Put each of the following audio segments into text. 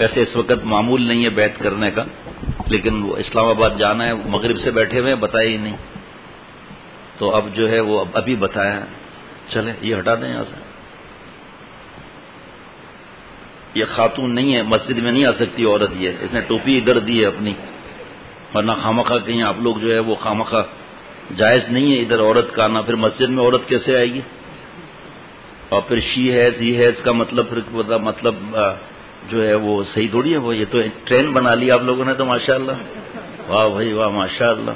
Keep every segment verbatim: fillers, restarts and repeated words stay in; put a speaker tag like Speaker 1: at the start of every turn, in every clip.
Speaker 1: ویسے اس وقت معمول نہیں ہے بیعت کرنے کا، لیکن وہ اسلام آباد جانا ہے، مغرب سے بیٹھے ہوئے بتایا ہی نہیں، تو اب جو ہے وہ ابھی بتایا، چلے یہ ہٹا دیں یہاں سے. یہ خاتون نہیں ہے، مسجد میں نہیں آ سکتی عورت، یہ اس نے ٹوپی ادھر دی ہے اپنی، ورنہ خامخواہ کہیں آپ لوگ جو ہے وہ خامخواہ جائز نہیں ہے ادھر عورت کا آنا. پھر مسجد میں عورت کیسے آئے گی؟ اور پھر شی ہیز ہی ہیز کا مطلب پھر مطلب جو ہے وہ صحیح تھوڑی ہے. وہ یہ تو ٹرین بنا لی آپ لوگوں نے تو ماشاءاللہ، واہ بھائی واہ ماشاءاللہ.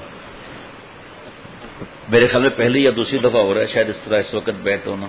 Speaker 1: میرے خیال میں پہلی یا دوسری دفعہ ہو رہا ہے شاید اس طرح اس وقت بیعت ہونا.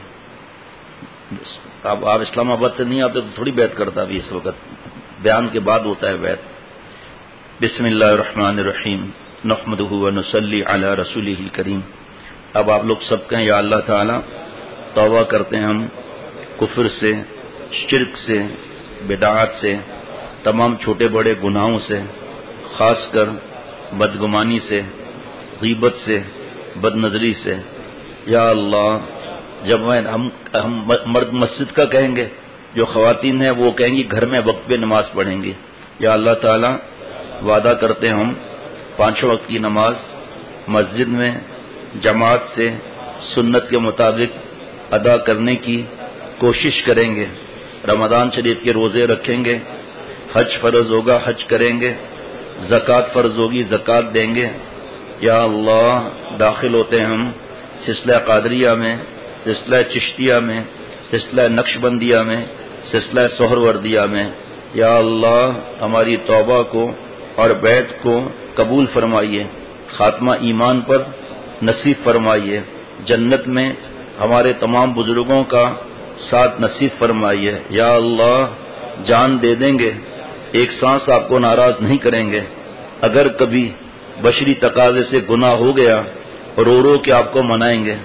Speaker 1: اب آپ اسلام آباد سے نہیں آتے تو تھوڑی بیعت کرتا، ابھی اس وقت بیان کے بعد ہوتا ہے بیعت. بسم اللہ الرحمن الرحیم نحمدہ ونصلی علی رسولہ الکریم. اب آپ لوگ سب کہیں یا اللہ تعالی توبہ کرتے ہیں ہم کفر سے، شرک سے، بدعات سے، تمام چھوٹے بڑے گناہوں سے، خاص کر بدگمانی سے، غیبت سے، بد نظری سے. یا اللہ جب میں ہم ہم مرد مسجد کا کہیں گے، جو خواتین ہیں وہ کہیں گی گھر میں وقت پہ نماز پڑھیں گی. یا اللہ تعالی وعدہ کرتے ہیں ہم پانچوں وقت کی نماز مسجد میں جماعت سے سنت کے مطابق ادا کرنے کی کوشش کریں گے. رمضان شریف کے روزے رکھیں گے، حج فرض ہوگا حج کریں گے، زکوٰۃ فرض ہوگی زکوٰۃ دیں گے. یا اللہ داخل ہوتے ہیں ہم سلسلہ قادریہ میں، سلسلہ چشتیہ میں، سلسلہ نقش بندیہ میں، سلسلہ سہروردیہ میں. یا اللہ ہماری توبہ کو اور بیعت کو قبول فرمائیے، خاتمہ ایمان پر نصیب فرمائیے، جنت میں ہمارے تمام بزرگوں کا ساتھ نصیب فرمائیے. یا اللہ جان دے دیں گے، ایک سانس آپ کو ناراض نہیں کریں گے. اگر کبھی بشری تقاضے سے گناہ ہو گیا رو رو کے آپ کو منائیں گے.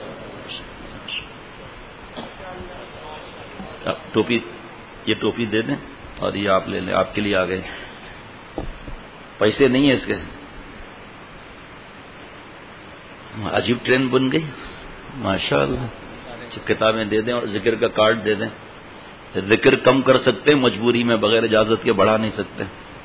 Speaker 1: ٹوپی یہ ٹوپی دے دیں اور یہ آپ لے لیں، آپ کے لیے آ گئے. پیسے نہیں ہیں اس کے. عجیب ٹرین بن گئی ماشاء اللہ. کتابیں دے دیں اور ذکر کا کارڈ دے دیں. ذکر کم کر سکتے ہیں مجبوری میں، بغیر اجازت کے بڑھا نہیں سکتے.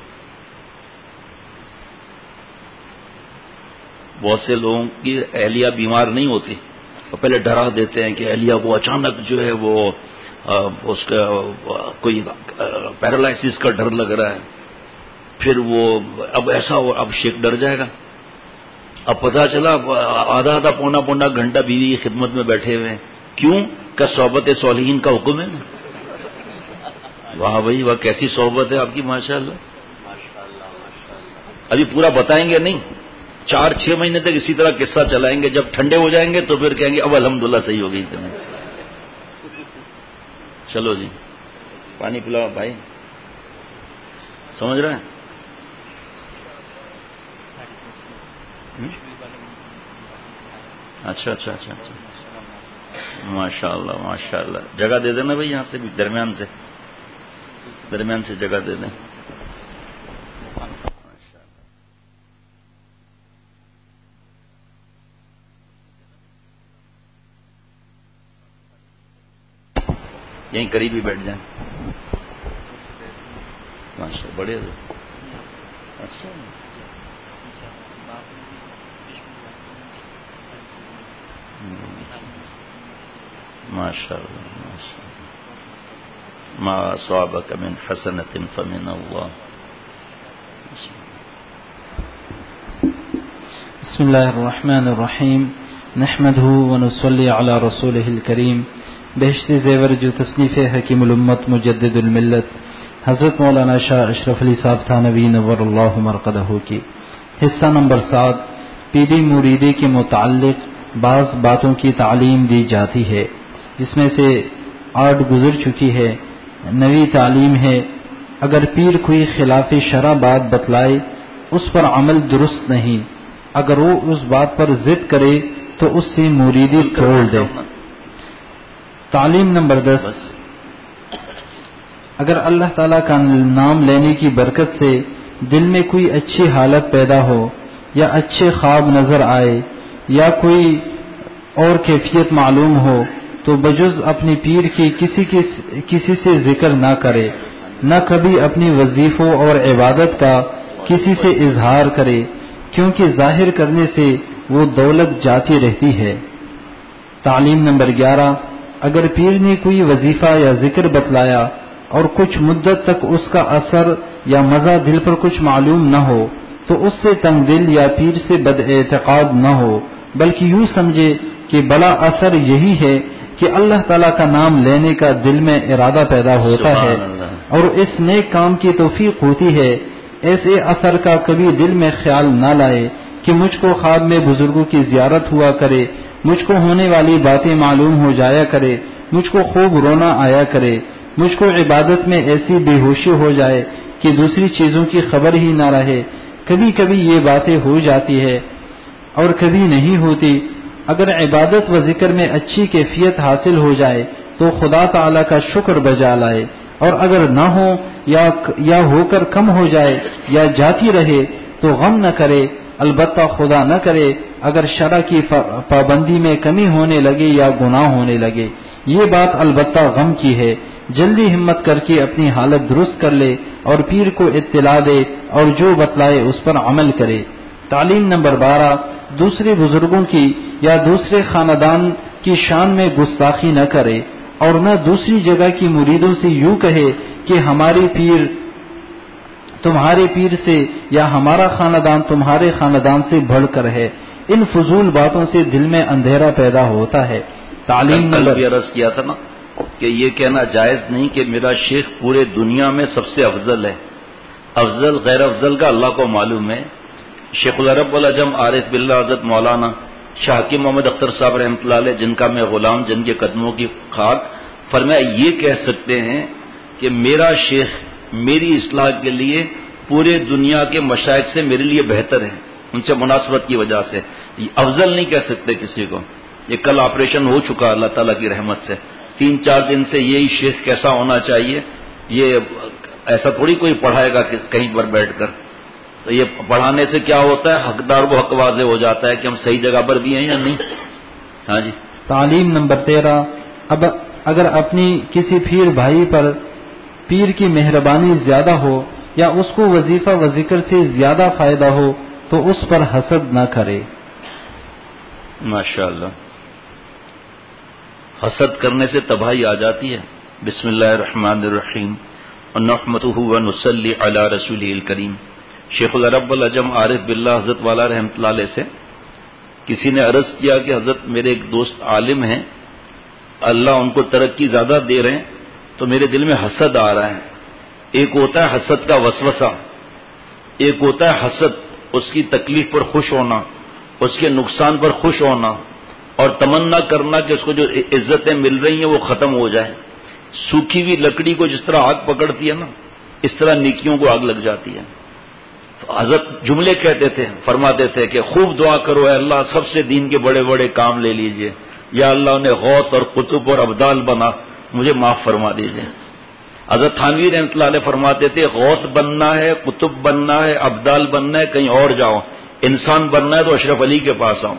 Speaker 1: بہت سے لوگوں کی اہلیہ بیمار نہیں ہوتی، وہ پہلے ڈرا دیتے ہیں کہ اہلیہ کو اچانک جو ہے وہ اس کا کوئی پیرالائسس کا ڈر لگ رہا ہے. پھر وہ اب ایسا ہو اب شیخ ڈر جائے گا. اب پتہ چلا آدھا آدھا پونا پونا گھنٹہ بیوی کی خدمت میں بیٹھے ہوئے ہیں. کیوں کہ صحبت صالحین کا حکم ہے نا. واہ بھائی واہ کیسی صحبت ہے آپ کی ماشاءاللہ. ابھی پورا بتائیں گے نہیں، چار چھ مہینے تک اسی طرح قصہ چلائیں گے. جب ٹھنڈے ہو جائیں گے تو پھر کہیں گے اب الحمدللہ صحیح ہو گئی تمہیں. چلو جی پانی پلاؤ بھائی. سمجھ رہے ہیں؟ اچھا اچھا اچھا اچھا ماشاء اللہ ماشاء اللہ. جگہ دے دینا بھائی، یہاں سے بھی درمیان سے درمیان سے جگہ دے دیں. یہیں قریب ہی بیٹھ جائیں. ماشاء بڑے. اچھا ماشاء اللہ ماشاء اللہ. ما اصابك من حسنة فمن الله.
Speaker 2: بسم اللہ الرحمن الرحیم نحمده ونصلی علی رسوله الکریم. بہشتی زیور جو تصنیف حکیم الامت مجدد الملت حضرت مولانا شاہ اشرف علی صاحب تھانوی نور اللہ مرقدہ کی حصہ نمبر سات پیری مریدی کے متعلق بعض باتوں کی تعلیم دی جاتی ہے، جس میں سے آٹھ گزر چکی ہے. نئی تعلیم ہے، اگر پیر کوئی خلاف شرع بات بتلائے اس پر عمل درست نہیں، اگر وہ اس بات پر ضد کرے تو اس سے مریدی توڑ دے. تعلیم نمبر دس، اگر اللہ تعالیٰ کا نام لینے کی برکت سے دل میں کوئی اچھی حالت پیدا ہو یا اچھے خواب نظر آئے یا کوئی اور کیفیت معلوم ہو تو بجز اپنی پیر کی کسی کسی سے ذکر نہ کرے. نہ کبھی اپنی وظیفوں اور عبادت کا کسی سے اظہار کرے، کیونکہ ظاہر کرنے سے وہ دولت جاتی رہتی ہے۔ تعلیم نمبر گیارہ، اگر پیر نے کوئی وظیفہ یا ذکر بتلایا اور کچھ مدت تک اس کا اثر یا مزہ دل پر کچھ معلوم نہ ہو تو اس سے تنگ دل یا پیر سے بد اعتقاد نہ ہو، بلکہ یوں سمجھے کہ بڑا اثر یہی ہے کہ اللہ تعالیٰ کا نام لینے کا دل میں ارادہ پیدا ہوتا ہے اور اس نیک کام کی توفیق ہوتی ہے۔ ایسے اثر کا کبھی دل میں خیال نہ لائے کہ مجھ کو خواب میں بزرگوں کی زیارت ہوا کرے، مجھ کو ہونے والی باتیں معلوم ہو جایا کرے، مجھ کو خوب رونا آیا کرے، مجھ کو عبادت میں ایسی بے ہوشی ہو جائے کہ دوسری چیزوں کی خبر ہی نہ رہے۔ کبھی کبھی یہ باتیں ہو جاتی ہے اور کبھی نہیں ہوتی۔ اگر عبادت و ذکر میں اچھی کیفیت حاصل ہو جائے تو خدا تعالیٰ کا شکر بجا لائے، اور اگر نہ ہو یا یا ہو کر کم ہو جائے یا جاتی رہے تو غم نہ کرے، البتہ خدا نہ کرے اگر شرع کی پابندی میں کمی ہونے لگے یا گناہ ہونے لگے۔ یہ بات البتہ غم کی ہے۔ جلدی ہمت کر کے اپنی حالت درست کر لے اور پیر کو اطلاع دے اور جو بتلائے اس پر عمل کرے۔ تعلیم نمبر بارہ، دوسرے بزرگوں کی یا دوسرے خاندان کی شان میں گستاخی نہ کرے اور نہ دوسری جگہ کی مریدوں سے یوں کہے کہ ہمارے پیر تمہارے پیر سے یا ہمارا خاندان تمہارے خاندان سے بڑھ کر ہے۔ ان فضول باتوں سے دل میں اندھیرا پیدا ہوتا ہے۔ تعلیم نمبر
Speaker 1: عرض کیا تھا نا کہ یہ کہنا جائز نہیں کہ میرا شیخ پورے دنیا میں سب سے افضل ہے۔ افضل غیر افضل کا اللہ کو معلوم ہے۔ شیخ العرب والعجم عارف باللہ حضرت مولانا شاہ حکیم محمد اختر صاحب رحمۃ اللہ علیہ، جن کا میں غلام، جن کے قدموں کی خاک، فرمایا یہ کہہ سکتے ہیں کہ میرا شیخ میری اصلاح کے لیے پورے دنیا کے مشائخ سے میرے لیے بہتر ہے، ان سے مناسبت کی وجہ سے۔ افضل نہیں کہہ سکتے کسی کو۔ یہ کل آپریشن ہو چکا اللہ تعالیٰ کی رحمت سے، تین چار دن سے یہی شیخ کیسا ہونا چاہیے، یہ ایسا تھوڑی کوئی پڑھائے گا کہ کہیں پر بیٹھ کر۔ تو یہ پڑھانے سے کیا ہوتا ہے، حقدار کو حق واضح ہو جاتا ہے کہ ہم صحیح جگہ پر بھی ہیں یا نہیں۔ ہاں جی۔
Speaker 2: تعلیم نمبر تیرہ، اب اگر اپنی کسی پیر بھائی پر پیر کی مہربانی زیادہ ہو یا اس کو وظیفہ و ذکر سے زیادہ فائدہ ہو تو اس پر حسد نہ کرے۔
Speaker 1: ماشاءاللہ، حسد کرنے سے تباہی آ جاتی ہے۔ بسم اللہ الرحمن الرحیم، ونحمده ونصلی علی رسولہ الکریم۔ شیخ العرب والعجم عارف باللہ حضرت والا رحمۃ اللہ علیہ سے کسی نے عرض کیا کہ حضرت میرے ایک دوست عالم ہیں، اللہ ان کو ترقی زیادہ دے رہے ہیں تو میرے دل میں حسد آ رہا ہے۔ ایک ہوتا ہے حسد کا وسوسہ، ایک ہوتا ہے حسد اس کی تکلیف پر خوش ہونا، اس کے نقصان پر خوش ہونا اور تمنا کرنا کہ اس کو جو عزتیں مل رہی ہیں وہ ختم ہو جائیں۔ سوکھی ہوئی لکڑی کو جس طرح آگ پکڑتی ہے نا، اس طرح نیکیوں کو آگ لگ جاتی ہے۔ حضرت جملے کہتے تھے، فرماتے تھے کہ خوب دعا کرو اے اللہ سب سے دین کے بڑے بڑے کام لے لیجئے، یا اللہ انہیں غوث اور قطب اور ابدال بنا، مجھے معاف فرما دیجئے۔ حضرت تھانوی رحمۃ اللہ علیہ فرماتے تھے غوث بننا ہے، قطب بننا ہے، ابدال بننا ہے کہیں اور جاؤ، انسان بننا ہے تو اشرف علی کے پاس آؤ۔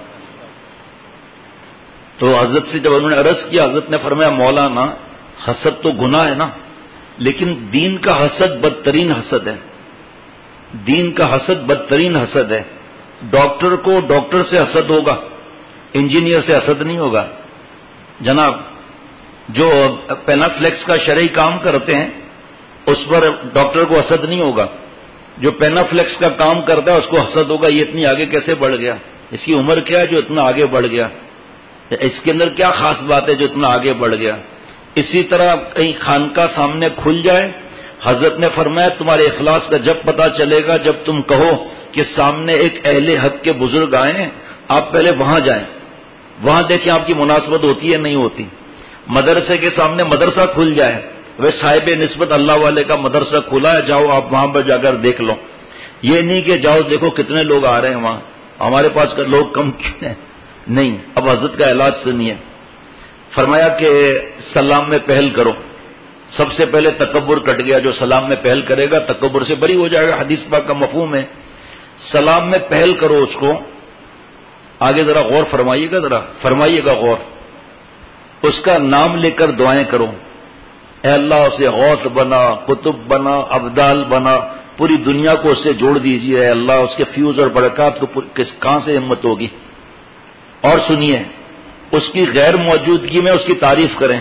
Speaker 1: تو حضرت سے جب انہوں نے عرض کیا، حضرت نے فرمایا مولانا حسد تو گناہ ہے نا، لیکن دین کا حسد بدترین حسد ہے۔ دین کا حسد بدترین حسد ہے۔ ڈاکٹر کو ڈاکٹر سے حسد ہوگا، انجینئر سے حسد نہیں ہوگا۔ جناب جو پینافلیکس کا شرعی کام کرتے ہیں اس پر ڈاکٹر کو حسد نہیں ہوگا، جو پینافلیکس کا کام کرتا ہے اس کو حسد ہوگا، یہ اتنی آگے کیسے بڑھ گیا، اس کی عمر کیا ہے جو اتنا آگے بڑھ گیا، اس کے اندر کیا خاص بات ہے جو اتنا آگے بڑھ گیا۔ اسی طرح کہیں خانقاہ سامنے کھل جائے، حضرت نے فرمایا تمہارے اخلاص کا جب پتہ چلے گا جب تم کہو کہ سامنے ایک اہل حق کے بزرگ آئے ہیں، آپ پہلے وہاں جائیں، وہاں دیکھیں آپ کی مناسبت ہوتی ہے نہیں ہوتی۔ مدرسے کے سامنے مدرسہ کھل جائے، وہ صاحب نسبت اللہ والے کا مدرسہ کھلا ہے، جاؤ آپ وہاں پر جا کر دیکھ لو۔ یہ نہیں کہ جاؤ دیکھو کتنے لوگ آ رہے ہیں وہاں، ہمارے پاس لوگ کم کیوں ہیں، نہیں۔ اب حضرت کا علاج سنیے، فرمایا کہ سلام میں پہل کرو۔ سب سے پہلے تکبر کٹ گیا، جو سلام میں پہل کرے گا تکبر سے بری ہو جائے گا، حدیث پاک کا مفہوم ہے۔ سلام میں پہل کرو اس کو، آگے ذرا غور فرمائیے گا، ذرا فرمائیے گا غور، اس کا نام لے کر دعائیں کرو، اے اللہ اسے غوث بنا، قطب بنا، ابدال بنا، پوری دنیا کو اس سے جوڑ دیجیے اے اللہ، اس کے فیوز اور برکات کو کس کہاں سے ہمت ہوگی؟ اور سنیے، اس کی غیر موجودگی میں اس کی تعریف کریں.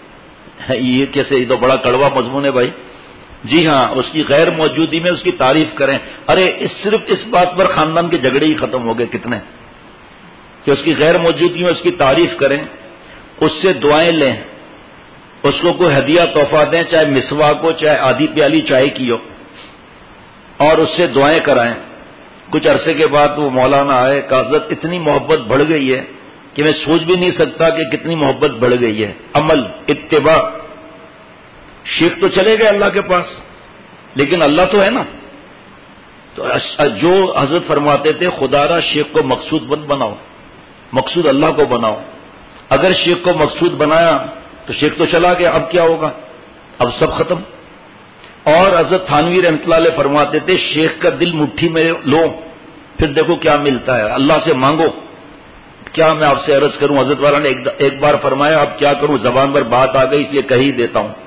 Speaker 1: یہ کیسے؟ یہ تو بڑا کڑوا مضمون ہے بھائی. جی ہاں، اس کی غیر موجودگی میں اس کی تعریف کریں. ارے اس صرف اس بات پر خاندان کے جھگڑے ہی ختم ہو گئے کتنے، کہ اس کی غیر موجودگی میں اس کی تعریف کریں، اس سے دعائیں لیں، اس کو کوئی ہدیہ تحفہ دیں، چاہے مسواک ہو، چاہے آدھی پیالی چائے کی ہو، اور اس سے دعائیں کرائیں. کچھ عرصے کے بعد وہ مولانا آئے، کہ حضرت اتنی محبت بڑھ گئی ہے کہ میں سوچ بھی نہیں سکتا کہ کتنی محبت بڑھ گئی ہے. عمل، اتباع. شیخ تو چلے گئے اللہ کے پاس، لیکن اللہ تو ہے نا. تو جو حضرت فرماتے تھے خدا را شیخ کو مقصود مت بناؤ، مقصود اللہ کو بناؤ. اگر شیخ کو مقصود بنایا تو شیخ تو چلا گیا، اب کیا ہوگا؟ اب سب ختم. اور حضرت تھانوی رحمۃ اللہ علیہ فرماتے تھے شیخ کا دل مٹھی میں لو، پھر دیکھو کیا ملتا ہے. اللہ سے مانگو. کیا میں آپ سے عرض کروں، حضرت والا نے ایک بار فرمایا اب کیا کروں، زبان پر بات آ گئی اس لیے کہہ ہی دیتا ہوں.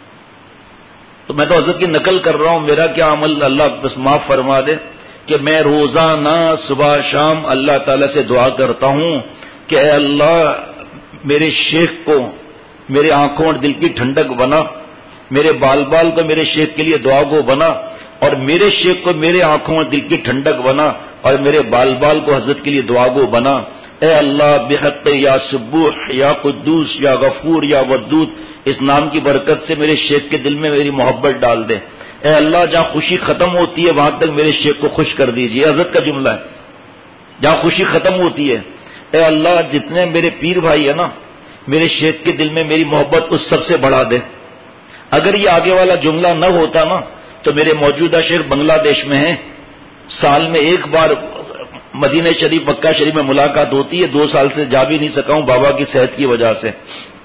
Speaker 1: تو میں تو حضرت کی نقل کر رہا ہوں، میرا کیا عمل اللہ بس معاف فرما دے، کہ میں روزانہ صبح شام اللہ تعالی سے دعا کرتا ہوں کہ اے اللہ میرے شیخ کو میرے آنکھوں اور دل کی ٹھنڈک بنا، میرے بال بال کو میرے شیخ کے لیے دعا گو بنا، اور میرے شیخ کو میرے آنکھوں اور دل کی ٹھنڈک بنا، اور میرے بال بال کو حضرت کے لیے دعا گو بنا. اے اللہ بحق یا سبوح یا قدوس یا غفور یا ودود، اس نام کی برکت سے میرے شیخ کے دل میں میری محبت ڈال دے. اے اللہ جہاں خوشی ختم ہوتی ہے وہاں تک میرے شیخ کو خوش کر دیجیے. حضرت کا جملہ ہے، جہاں خوشی ختم ہوتی ہے اے اللہ جتنے میرے پیر بھائی ہیں نا، میرے شیخ کے دل میں میری محبت اس سب سے بڑھا دے. اگر یہ آگے والا جملہ نہ ہوتا نا تو میرے موجودہ شیخ بنگلہ دیش میں ہیں، سال میں ایک بار مدینہ شریف مکہ شریف میں ملاقات ہوتی ہے، دو سال سے جا بھی نہیں سکا ہوں بابا کی صحت کی وجہ سے.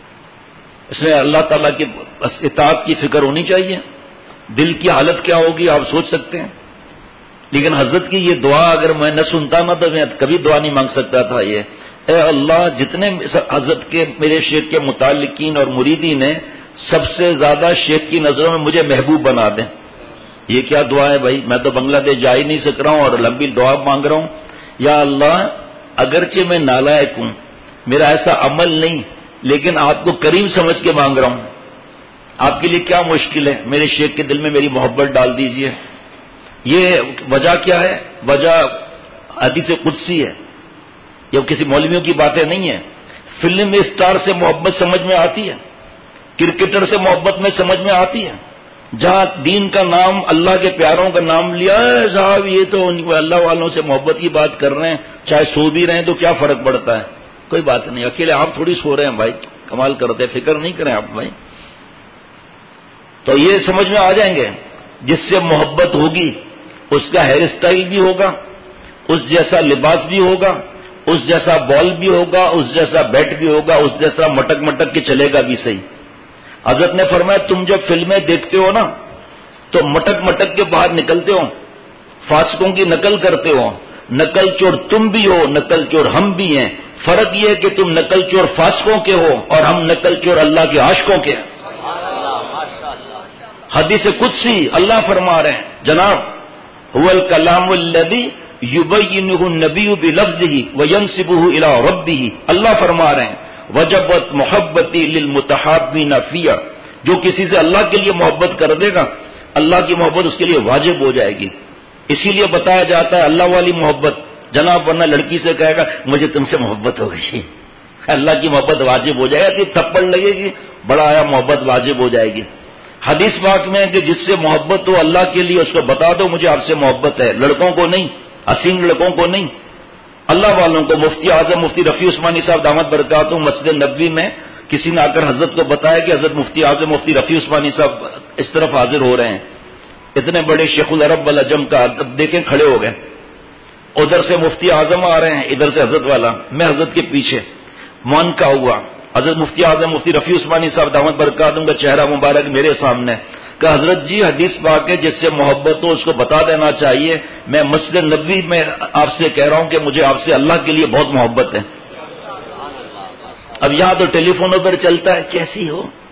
Speaker 1: اس میں اللہ تعالیٰ کی اطاعت کی فکر ہونی چاہیے. دل کی حالت کیا ہوگی آپ سوچ سکتے ہیں. لیکن حضرت کی یہ دعا اگر میں نہ سنتا نا تو میں کبھی دعا نہیں مانگ سکتا تھا. یہ اے اللہ جتنے حضرت کے میرے شیخ کے متعلقین اور مریدین ہیں سب سے زیادہ شیخ کی نظروں میں مجھے محبوب بنا دیں. یہ کیا دعا ہے بھائی؟ میں تو بنگلہ دیش جا ہی نہیں سک رہا ہوں اور لمبی دعا مانگ رہا ہوں. یا اللہ اگرچہ میں نالائق ہوں، میرا ایسا عمل نہیں، لیکن آپ کو کریم سمجھ کے مانگ رہا ہوں. آپ کے لیے کیا مشکل ہے، میرے شیخ کے دل میں میری محبت ڈال دیجئے. یہ وجہ کیا ہے؟ وجہ حدیث قدسی ہے، یہ کسی مولویوں کی باتیں نہیں ہیں. فلم اسٹار سے محبت سمجھ میں آتی ہے، کرکٹر سے محبت میں سمجھ میں آتی ہے. جہاں دین کا نام، اللہ کے پیاروں کا نام لیا ہے صاحب، یہ تو اللہ والوں سے محبت کی بات کر رہے ہیں، چاہے سو بھی رہے ہیں تو کیا فرق پڑتا ہے؟ کوئی بات نہیں. اکیلے آپ تھوڑی سو رہے ہیں بھائی، کمال کرتے، فکر نہیں کریں آپ بھائی. تو یہ سمجھ میں آ جائیں گے جس سے محبت ہوگی اس کا ہیئر اسٹائل بھی ہوگا، اس جیسا لباس بھی ہوگا، اس جیسا بال بھی ہوگا، اس جیسا بیٹ بھی ہوگا، اس جیسا مٹک مٹک کے چلے گا بھی صحیح. حضرت نے فرمایا تم جب فلمیں دیکھتے ہو نا تو مٹک مٹک کے باہر نکلتے ہو، فاسقوں کی نقل کرتے ہو. نقل چور تم بھی ہو، نقل چور ہم بھی ہیں. فرق یہ ہے کہ تم نقل چور فاسقوں کے ہو اور ہم نقل چور اللہ کے عاشقوں کے ہیں. حدیث قدسی اللہ فرما رہے ہیں جناب هو الکلام الذی یبینہ النبی بلفظہ وینسبہ الی ربہ. اللہ فرما رہے ہیں وجبت محبتی للمتحابین فیہ، جو کسی سے اللہ کے لیے محبت کر دے گا اللہ کی محبت اس کے لیے واجب ہو جائے گی. اسی لیے بتایا جاتا ہے اللہ والی محبت جناب، ورنہ لڑکی سے کہے گا مجھے تم سے محبت ہو گئی، اللہ کی محبت واجب ہو جائے گی، تھپڑ لگے گی، بڑا آیا محبت واجب ہو جائے گی. حدیث پاک میں کہ جس سے محبت ہو اللہ کے لیے اس کو بتا دو مجھے آپ سے محبت ہے، لڑکوں کو نہیں، حسین لڑکوں کو نہیں، اللہ والوں کو. مفتی اعظم مفتی رفیع عثمانی صاحب دامت برکاتہم مسجد نبوی میں کسی نے آ کر حضرت کو بتایا کہ حضرت مفتی اعظم مفتی رفیع عثمانی صاحب اس طرف حاضر ہو رہے ہیں. اتنے بڑے شیخ العرب والعجم کا، اب دیکھیں کھڑے ہو گئے، ادھر سے مفتی اعظم آ رہے ہیں، ادھر سے حضرت والا، میں حضرت کے پیچھے. من کا ہوا حضرت مفتی اعظم مفتی رفیع عثمانی صاحب دامت برکاتہم کا چہرہ مبارک میرے سامنے کہ حضرت جی حدیث پاک ہے جس سے محبت ہو اس کو بتا دینا چاہیے. میں مسجد نبوی میں آپ سے کہہ رہا ہوں کہ مجھے آپ سے اللہ کے لیے بہت محبت ہے. اب یہاں تو ٹیلی فونوں پر چلتا ہے کیسی ہو،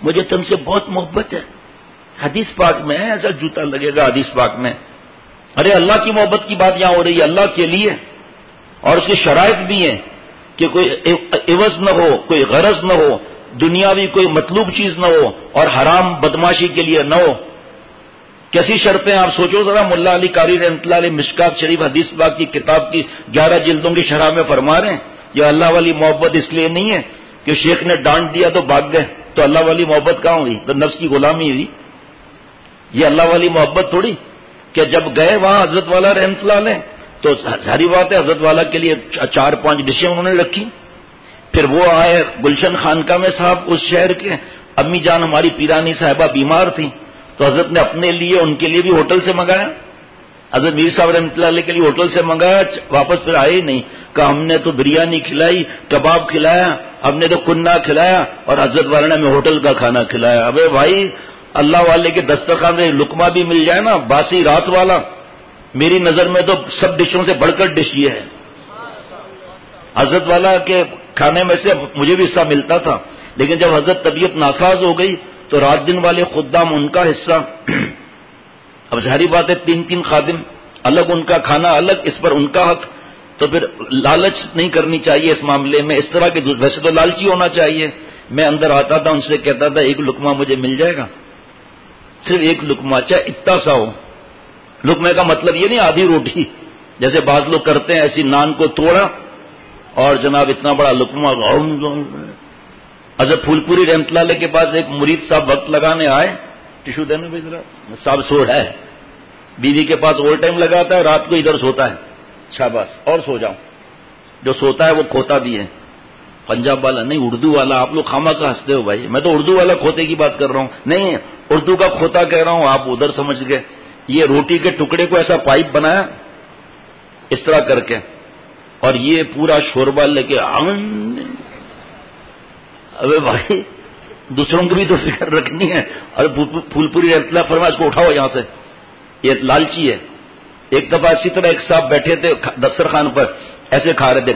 Speaker 1: مجھے تم سے بہت محبت ہے. حدیث پاک میں ہے, ایسا جوتا لگے گا حدیث پاک میں. ارے اللہ کی محبت کی بات یہاں ہو رہی ہے, اللہ کے لیے, اور اس کی شرائط بھی ہیں کہ کوئی عوض نہ ہو, کوئی غرض نہ ہو, دنیاوی کوئی مطلوب چیز نہ ہو, اور حرام بدماشی کے لیے نہ ہو. کیسی شرطیں آپ سوچو ذرا. ملا علی قاری رحمۃ اللہ علیہ مشکات شریف حدیث پاک کی کتاب کی گیارہ جلدوں کی شرح میں فرما رہے ہیں یہ اللہ والی محبت اس لیے نہیں ہے کہ شیخ نے ڈانٹ دیا تو بھاگ گئے, تو اللہ والی محبت کہاں ہوئی؟ تو نفس کی غلامی ہوئی. یہ اللہ والی محبت تھوڑی کہ جب گئے وہاں حضرت والا رحمۃ اللہ علیہ تو ساری بات ہے حضرت والا کے لیے چار پانچ ڈشیں انہوں نے رکھی. پھر وہ آئے گلشن خانقاہ میں صاحب اس شہر کے, امی جان ہماری پیرانی صاحبہ بیمار تھی تو حضرت نے اپنے لیے ان کے لیے بھی ہوٹل سے منگایا. حضرت میر صاحب رحمۃ اللہ علیہ کے لیے ہوٹل سے منگایا, واپس پھر آئے ہی نہیں. کہا ہم نے تو بریانی کھلائی, کباب کھلایا, ہم نے تو کننا کھلایا, اور حضرت والا نے ہمیں ہوٹل کا کھانا کھلایا. ابے بھائی اللہ والے کے دسترخوان میں لقمہ بھی مل جائے نا باسی رات والا, میری نظر میں تو سب ڈشوں سے بڑھ کر ڈش یہ ہے. حضرت والا کے کھانے میں سے مجھے بھی حصہ ملتا تھا, لیکن جب حضرت طبیعت ناساز ہو گئی تو رات دن والے خدام ان کا حصہ. اب ظاہری بات ہے تین تین خادم الگ, ان کا کھانا الگ, اس پر ان کا حق. تو پھر لالچ نہیں کرنی چاہیے اس معاملے میں, اس طرح کے ویسے تو لالچی ہونا چاہیے. میں اندر آتا تھا ان سے کہتا تھا ایک لقمہ مجھے مل جائے گا, صرف ایک لقمہ, چاہے اتنا سا ہو. لقمے کا مطلب یہ نہیں آدھی روٹی جیسے بعض لوگ کرتے ہیں, ایسی نان کو توڑا اور جناب اتنا بڑا لقمہ. حضرت پھول پوری رحمۃ اللہ علیہ کے پاس ایک مرید صاحب وقت لگانے آئے, ٹیشو دینے بھائی ذرا, صاحب سو ہے, بیوی کے پاس اوور ٹائم لگاتا ہے, رات کو ادھر سوتا ہے. شاباش, اور سو جاؤں. جو سوتا ہے وہ کھوتا بھی ہے. پنجاب والا نہیں, اردو والا. آپ لوگ خامہ کا ہنستے ہو بھائی, میں تو اردو والا کھوتے کی بات کر رہا ہوں. نہیں, اردو کا کھوتا کہہ رہا ہوں, آپ ادھر سمجھ گئے. یہ روٹی کے ٹکڑے کو ایسا پائپ بنایا اس طرح کر کے, اور یہ پورا شوربہ لے کے. ابے بھائی دوسروں کی بھی تو فکر رکھنی ہے. اور پھول پوری رحمۃ اللہ فرمایا اس کو اٹھاؤ یہاں سے, یہ لالچی ہے. ایک دفعہ اسی طرح ایک صاحب بیٹھے تھے دسترخوان پر, ایسے کھا رہے تھے,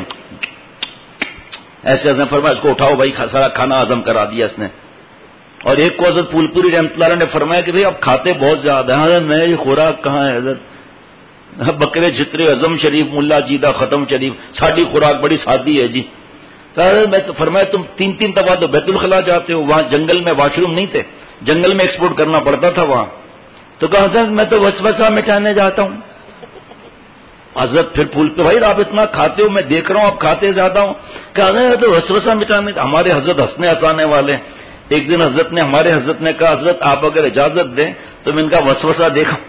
Speaker 1: ایسے حضرت فرمایا اس کو اٹھاؤ بھائی, سارا کھانا ہضم کرا دیا اس نے. اور ایک کو حضرت پھول پوری رحمۃ اللہ نے فرمایا کہ بھائی اب کھاتے بہت زیادہ ہیں. میں یہ خوراک کہاں ہے حضرت, بکرے جترے اعظم شریف ملا جیدہ ختم شریف, ساڑی خوراک بڑی سادی ہے جی. میں تو فرمایا تم تین تین دفعہ تو بیت الخلا جاتے ہو, وہاں جنگل میں واش روم نہیں تھے, جنگل میں ایکسپورٹ کرنا پڑتا تھا وہاں. تو کہا حضرت میں تو وسوسہ مٹانے جاتا ہوں. حضرت پھر پھول پہ بھائی آپ اتنا کھاتے ہو, میں دیکھ رہا ہوں آپ کھاتے زیادہ ہوں. کہا حضرت تو وسوسہ مٹانے, ہمارے حضرت ہنسنے ہنسانے والے. ایک دن حضرت نے ہمارے حضرت نے کہا حضرت آپ اگر اجازت دیں تو میں ان کا وسوسہ دیکھوں.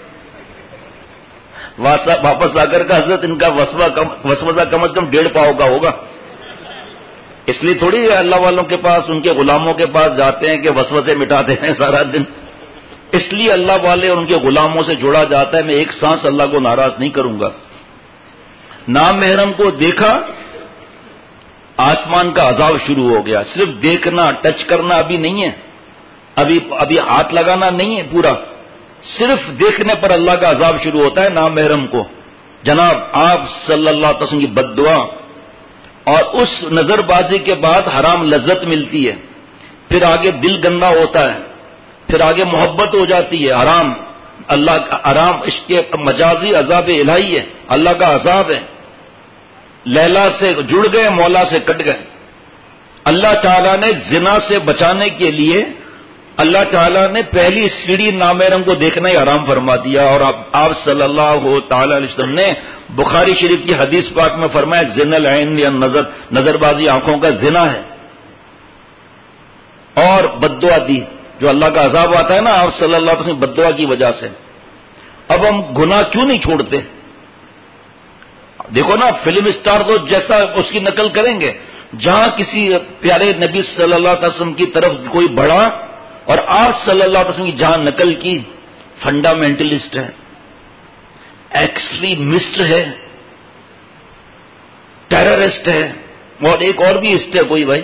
Speaker 1: واپس آ کر کا حضرت ان کا وسوسہ کم از کم ڈیڑھ پاؤ کا ہوگا. اس لیے تھوڑی اللہ والوں کے پاس, ان کے غلاموں کے پاس جاتے ہیں کہ وسوسے مٹاتے ہیں سارا دن. اس لیے اللہ والے اور ان کے غلاموں سے جوڑا جاتا ہے. میں ایک سانس اللہ کو ناراض نہیں کروں گا. نامحرم کو دیکھا, آسمان کا عذاب شروع ہو گیا. صرف دیکھنا, ٹچ کرنا ابھی نہیں ہے, ابھی ابھی ہاتھ لگانا نہیں ہے پورا, صرف دیکھنے پر اللہ کا عذاب شروع ہوتا ہے نامحرم کو. جناب آپ صلی اللہ علیہ وسلم کی بد دعا, اور اس نظر بازی کے بعد حرام لذت ملتی ہے. پھر آگے دل گندا ہوتا ہے, پھر آگے محبت ہو جاتی ہے. حرام اللہ کا حرام اس کے مجازی عذاب الہی ہے, اللہ کا عذاب ہے. لیلا سے جڑ گئے, مولا سے کٹ گئے. اللہ تعالیٰ نے زنا سے بچانے کے لیے اللہ تعالیٰ نے پہلی سیڑھی نامحرم کو دیکھنا ہی حرام فرما دیا. اور آپ صلی اللہ تعالی علیہ وسلم نے بخاری شریف کی حدیث پاک میں فرمایا زنا العین یا نظر, نظر بازی آنکھوں کا زنا ہے. اور بد دعا دی, جو اللہ کا عذاب آتا ہے نا آپ صلی اللہ علیہ وسلم بد دعا کی وجہ سے. اب ہم گناہ کیوں نہیں چھوڑتے؟ دیکھو نا, فلم اسٹار تو جیسا اس کی نقل کریں گے, جہاں کسی پیارے نبی صلی اللہ علیہ وسلم کی طرف کوئی بڑھا اور آپ صلی اللہ علیہ وسلم کی جہاں نقل کی, فنڈامنٹلسٹ ہے, ایکسٹریمسٹ ہے, ٹیررسٹ ہے, اور ایک اور بھی اسٹ ہے کوئی بھائی,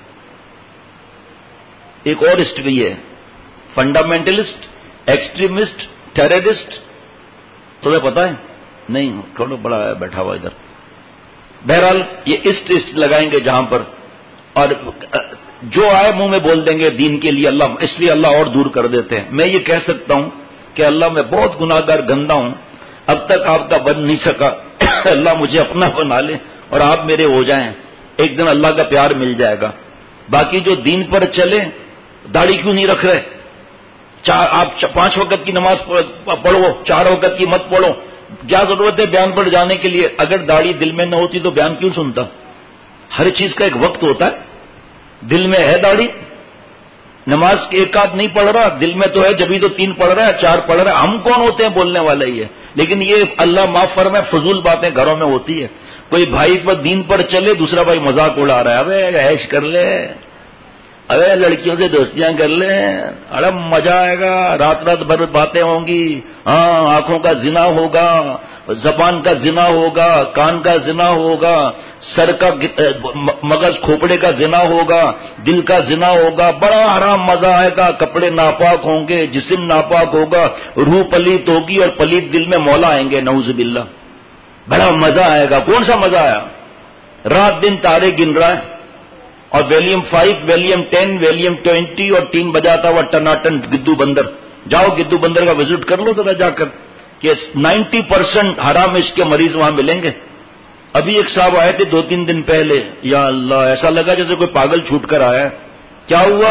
Speaker 1: ایک اور اسٹ بھی ہے, فنڈامنٹلسٹ, ایکسٹریمسٹ, ٹیررسٹ. تمہیں پتا ہے؟ نہیں, تھوڑا بڑا ہے بیٹھا ہوا ادھر. بہرحال یہ اسٹ اسٹ لگائیں گے جہاں پر, اور جو آئے منہ میں بول دیں گے دین کے لیے اللہ، اس لیے اللہ اور دور کر دیتے ہیں. میں یہ کہہ سکتا ہوں کہ اللہ میں بہت گناہ گار گندا ہوں، اب تک آپ کا بن نہیں سکا، اللہ مجھے اپنا بنا لے اور آپ میرے ہو جائیں، ایک دن اللہ کا پیار مل جائے گا. باقی جو دین پر چلے، داڑھی کیوں نہیں رکھ رہے؟ چار آپ پانچ وقت کی نماز پڑھو، چار وقت کی مت پڑھو، کیا ضرورت ہے بیان پر جانے کے لیے؟ اگر داڑھی دل میں نہ ہوتی تو بیان کیوں سنتا؟ ہر چیز کا ایک وقت ہوتا ہے. دل میں ہے داڑھی، نماز ایک آدھ نہیں پڑھ رہا، دل میں تو ہے، جبھی تو تین پڑھ رہا ہے، چار پڑھ رہا ہے. ہم کون ہوتے ہیں بولنے والے یہ؟ لیکن یہ اللہ معاف فرمائے فضول باتیں گھروں میں ہوتی ہے. کوئی بھائی پر دین پر چلے، دوسرا بھائی مذاق اڑا رہا ہے، ابے عیش کر لے، ارے لڑکیوں سے دوستیاں کر لیں، ارے مزہ آئے گا، رات رات بھر باتیں ہوں گی، ہاں آنکھوں کا زنا ہوگا، زبان کا زنا ہوگا، کان کا زنا ہوگا، سر کا مغز کھوپڑے کا زنا ہوگا، دل کا زنا ہوگا، بڑا حرام مزہ آئے گا. کپڑے ناپاک ہوں گے، جسم ناپاک ہوگا، روح پلیت ہوگی اور پلیت دل میں مولا آئیں گے، نعوذ باللہ. بڑا مزہ آئے گا. کون سا مزہ آیا؟ رات دن تارے گن رہا ہے اور volume five, volume ten, volume twenty اور تین بجاتا ہوا ٹناٹن گدو بندر. جاؤ گدو بندر کا وزٹ کر لو ذرا جا کر، کہ نائنٹی پرسینٹ حرام عشق کے مریض وہاں ملیں گے. ابھی ایک صاحب آئے تھے دو تین دن پہلے، یا اللہ ایسا لگا جیسے کوئی پاگل چھوٹ کر آیا ہے. کیا ہوا؟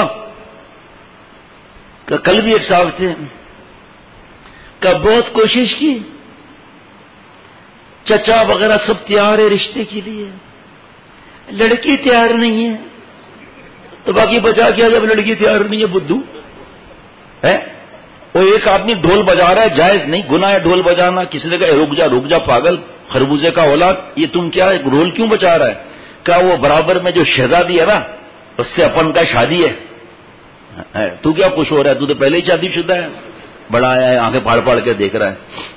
Speaker 1: کہ کل بھی ایک صاحب تھے، کہ بہت کوشش کی، چچا وغیرہ سب تیار ہے رشتے کے لیے، لڑکی تیار نہیں ہے. تو باقی بچا کیا جب لڑکی تیار نہیں ہے؟ بدھو ہے. وہ ایک آدمی ڈھول بجا رہا ہے، جائز نہیں، گناہ ہے ڈھول بجانا. کسی نے کہا رک جا رک جا پاگل خربوزے کا اولاد، یہ تم کیا ہے ڈھول کیوں بجا رہا ہے؟ کہا وہ برابر میں جو شہزادی ہے نا اس سے اپن کا شادی ہے. تو کیا خوش ہو رہا ہے؟ تو تو پہلے ہی شادی شدہ ہے. بڑا آیا ہے، آنکھیں پھاڑ پھاڑ کے دیکھ رہا ہے.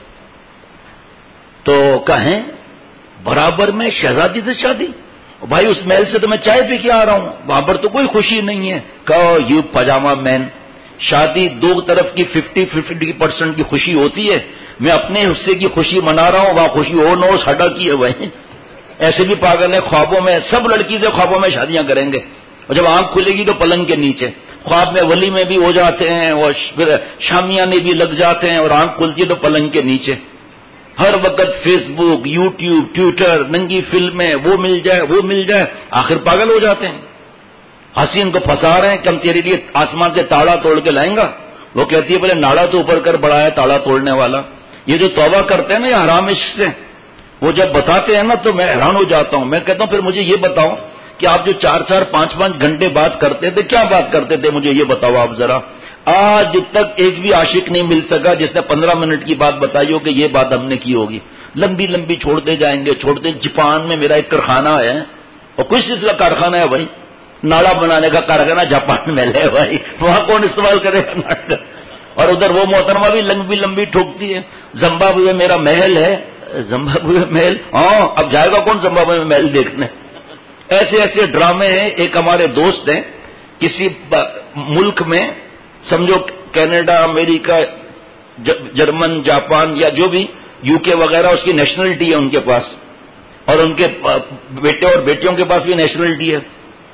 Speaker 1: تو کہیں برابر میں شہزادی سے شادی؟ بھائی اس محل سے تو میں چائے پی کے آ رہا ہوں، وہاں پر تو کوئی خوشی نہیں ہے. کہو یو پاجامہ مین، شادی دو طرف کی ففٹی ففٹی پرسینٹ کی خوشی ہوتی ہے. میں اپنے حصے کی خوشی منا رہا ہوں، وہاں خوشی ہو نہ ہو ساڈا کی ہے بھائی. ایسے بھی پاگل ہیں، خوابوں میں سب لڑکی سے خوابوں میں شادیاں کریں گے، اور جب آنکھ کھلے گی تو پلنگ کے نیچے. خواب میں ولی میں بھی ہو جاتے ہیں، اور پھر شامیانے بھی لگ جاتے ہیں، اور آنکھ کھلتی ہے تو پلنگ کے نیچے. ہر وقت فیس بک، یوٹیوب، ٹویٹر، ننگی فلمیں، وہ مل جائے وہ مل جائے، آخر پاگل ہو جاتے ہیں. حسین کو پھنسا رہے ہیں کہ ہم تیرے لیے آسمان سے تاڑا توڑ کے لائیں گا. وہ کہتی ہے پہلے ناڑا تو اوپر کر، بڑا ہے تاڑا توڑنے والا. یہ جو توبہ کرتے ہیں نا یہ حرام عشق سے، وہ جب بتاتے ہیں نا تو میں حیران ہو جاتا ہوں. میں کہتا ہوں پھر مجھے یہ بتاؤ کہ آپ جو چار چار پانچ پانچ گھنٹے بات کرتے تھے، کیا بات کرتے تھے؟ مجھے یہ بتاؤ آپ ذرا. آج تک ایک بھی عاشق نہیں مل سکا جس نے پندرہ منٹ کی بات بتائی ہو کہ یہ بات ہم نے کی ہوگی. لمبی لمبی چھوڑتے جائیں گے چھوڑتے. جاپان میں میرا ایک کارخانہ ہے، اور کچھ چیز کا کارخانہ ہے بھائی، ناڑا بنانے کا کارخانہ جاپان میں ہے بھائی، وہاں کون استعمال کرے گا ناڑا؟ اور ادھر وہ محترمہ بھی لمبی لمبی ٹھوکتی ہے. زمبابوے میرا محل ہے، زمبابوے محل، ہاں اب جائے گا کون زمبابوے میں محل دیکھنے؟ ایسے ایسے ڈرامے ہیں. ایک ہمارے دوست ہیں کسی ملک میں، سمجھو کینیڈا، امریکہ، جرمن، جاپان یا جو بھی یو کے وغیرہ، اس کی نیشنلٹی ہے ان کے پاس، اور ان کے بیٹے اور بیٹیوں کے پاس بھی نیشنلٹی ہے.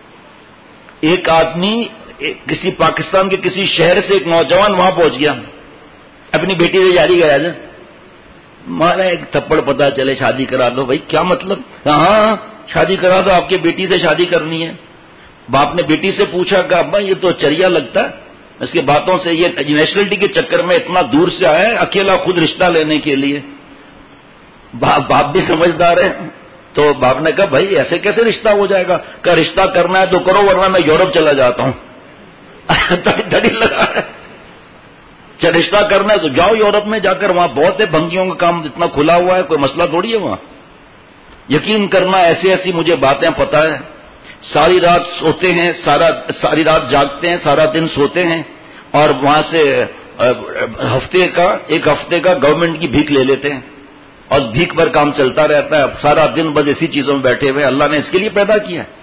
Speaker 1: ایک آدمی کسی پاکستان کے کسی شہر سے ایک نوجوان وہاں پہنچ گیا، اپنی بیٹی سے جاری گیا تھا. مارا ایک تھپڑ پتا چلے شادی کرا دو. بھائی کیا مطلب؟ ہاں شادی کرا دو، آپ کی بیٹی سے شادی کرنی ہے. باپ نے بیٹی سے پوچھا کہ ابا یہ تو چریا لگتا ہے اس کی باتوں سے، یہ نیشنلٹی کے چکر میں اتنا دور سے آیا ہے اکیلا خود رشتہ لینے کے لیے. باپ باپ بھی سمجھدار ہے، تو باپ نے کہا بھائی ایسے کیسے رشتہ ہو جائے گا؟ کہ رشتہ کرنا ہے تو کرو ورنہ میں یورپ چلا جاتا ہوں. دڑی لگا ہے، رشتہ کرنا ہے تو جاؤ یورپ میں جا کر، وہاں بہت ہے بھنگیوں کا کام اتنا کھلا ہوا ہے، کوئی مسئلہ تھوڑی ہے وہاں. یقین کرنا ایسی ایسی مجھے باتیں پتہ ہے. ساری رات سوتے ہیں، سارا ساری رات جاگتے ہیں، سارا دن سوتے ہیں، اور وہاں سے ہفتے کا ایک ہفتے کا گورنمنٹ کی بھیک لے لیتے ہیں، اور بھیک پر کام چلتا رہتا ہے. سارا دن بس اسی چیزوں میں بیٹھے ہوئے. اللہ نے اس کے لیے پیدا کیا ہے.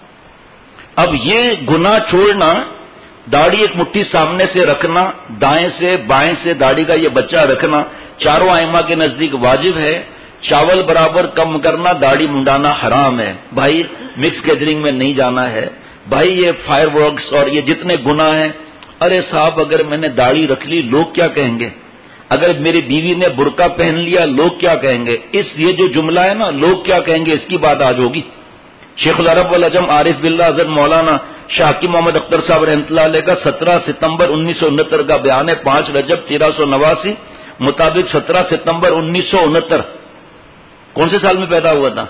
Speaker 1: اب یہ گناہ چھوڑنا، داڑھی ایک مٹھی سامنے سے رکھنا، دائیں سے بائیں سے داڑھی کا یہ بچہ رکھنا چاروں ائمہ کے نزدیک واجب ہے. چاول برابر کم کرنا، داڑھی منڈانا حرام ہے. بھائی مکس گیدرنگ میں نہیں جانا ہے. بھائی یہ فائر ورکس اور یہ جتنے گناہ ہیں، ارے صاحب اگر میں نے داڑھی رکھ لی لوگ کیا کہیں گے، اگر میری بیوی نے برقع پہن لیا لوگ کیا کہیں گے، اس یہ جو جملہ ہے نا لوگ کیا کہیں گے، اس کی بات آج ہوگی۔ شیخ العرب والعجم عارف باللہ حضرت مولانا شاہ حکیم محمد اختر صاحب رحمۃ اللہ علیہ کا سترہ ستمبر انیس سو انہتر کا بیان ہے، پانچ رجب تیرہ سو نواسی مطابق سترہ ستمبر انیس سو انہتر کون سے سال میں پیدا ہوا تھا؟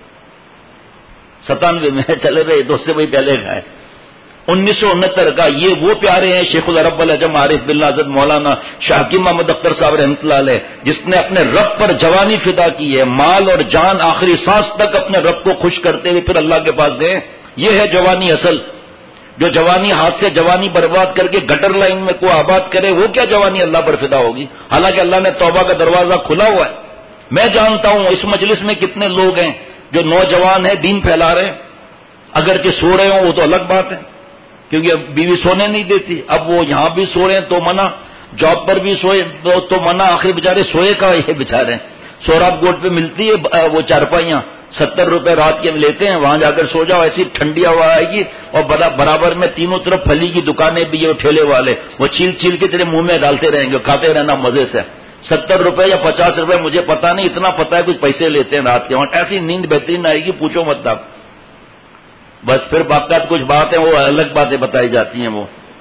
Speaker 1: ستانوے میں، چلے بھائی دو سے بھائی پہلے کا ہے، انیس سو انہتر کا۔ یہ وہ پیارے ہیں شیخ العرب والعجم عارف باللہ حضرت مولانا شاہ حکیم محمد اختر صاحب رحمۃ اللہ علیہ، جس نے اپنے رب پر جوانی فدا کی ہے، مال اور جان آخری سانس تک اپنے رب کو خوش کرتے ہوئے پھر اللہ کے پاس گئے۔ یہ ہے جوانی اصل۔ جو جوانی ہاتھ سے جوانی برباد کر کے گٹر لائن میں کو آباد کرے، وہ کیا جوانی اللہ پر فدا ہوگی؟ حالانکہ اللہ نے توبہ کا دروازہ کھلا ہوا ہے۔ میں جانتا ہوں اس مجلس میں کتنے لوگ ہیں جو نوجوان ہیں، دین پھیلا رہے ہیں، اگرچہ سو رہے ہوں وہ تو الگ بات ہے، کیونکہ اب بیوی سونے نہیں دیتی، اب وہ یہاں بھی سو رہے ہیں تو منع، جاب پر بھی سوئے تو منع، آخر بےچارے سوئے کا یہ بےچارے سوراب گوٹ پہ ملتی ہے وہ چارپائیاں، ستر روپے رات کے لیتے ہیں، وہاں جا کر سو جاؤ، ایسی ٹھنڈی ہوا آئے گی، اور برابر میں تینوں طرف پھلی کی دکانیں بھی یہ ٹھیلے والے، وہ چھیل چھیل کے تیرے منہ میں ڈالتے رہیں گے، کھاتے رہنا مزے سے۔ ستر روپے یا پچاس روپے مجھے پتا نہیں، اتنا پتا ہے کچھ پیسے لیتے ہیں رات کے، وہاں ایسی نیند بہترین آئے گی پوچھو مت آپ۔ بس پھر باقاعدہ کچھ باتیں وہ الگ باتیں بتائی جاتی ہیں وہ۔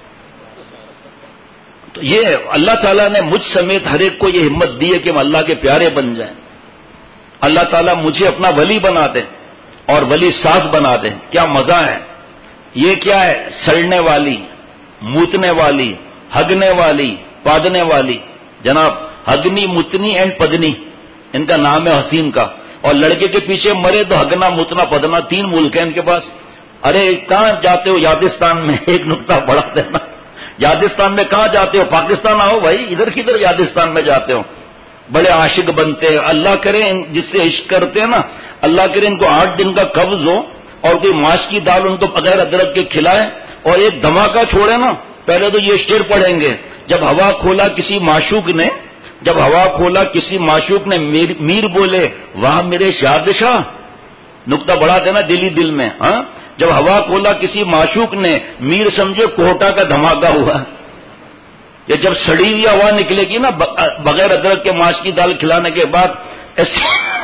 Speaker 1: تو یہ اللہ تعالیٰ نے مجھ سمیت ہر ایک کو یہ ہمت دی ہے کہ ہم اللہ کے پیارے بن جائیں، اللہ تعالیٰ مجھے اپنا ولی بنا دیں اور ولی ساز بنا دیں۔ کیا مزہ ہے! یہ کیا ہے؟ سڑنے والی، موتنے والی، ہگنے والی، پادنے والی، جناب ہگنی متنی اینڈ پدنی ان کا نام ہے حسین کا، اور لڑکے کے پیچھے مرے تو ہگنا متنا پدنا، تین ملک ہیں ان کے پاس۔ ارے کہاں جاتے ہو؟ یادستان میں ایک نقطہ بڑھا دینا، یادستان میں کہاں جاتے ہو؟ پاکستان آؤ بھائی، ادھر کدھر یادستان میں جاتے ہو؟ بڑے عاشق بنتے ہیں، اللہ کرے جس سے عشق کرتے ہیں نا، اللہ کرے ان کو آٹھ دن کا قبض ہو اور کوئی ماش کی دال ان کو بغیر ادرک کے کھلائے اور ایک دھماکہ چھوڑے نا، پہلے تو یہ شعر پڑھیں گے، جب ہوا کھولا کسی معشوق نے، جب ہوا کھولا کسی معشوق نے، میر, میر بولے وہاں میرے شادشاہ، نقطہ بڑھا دینا دلی دل میں، ہاں جب ہوا کھولا کسی معشوق نے، میر سمجھے کوہٹا کا دھماکہ ہوا۔ یہ جب سڑی ہوئی ہوا نکلے گی نا بغیر ادرک کے ماش کی دال کھلانے کے بعد، ایسی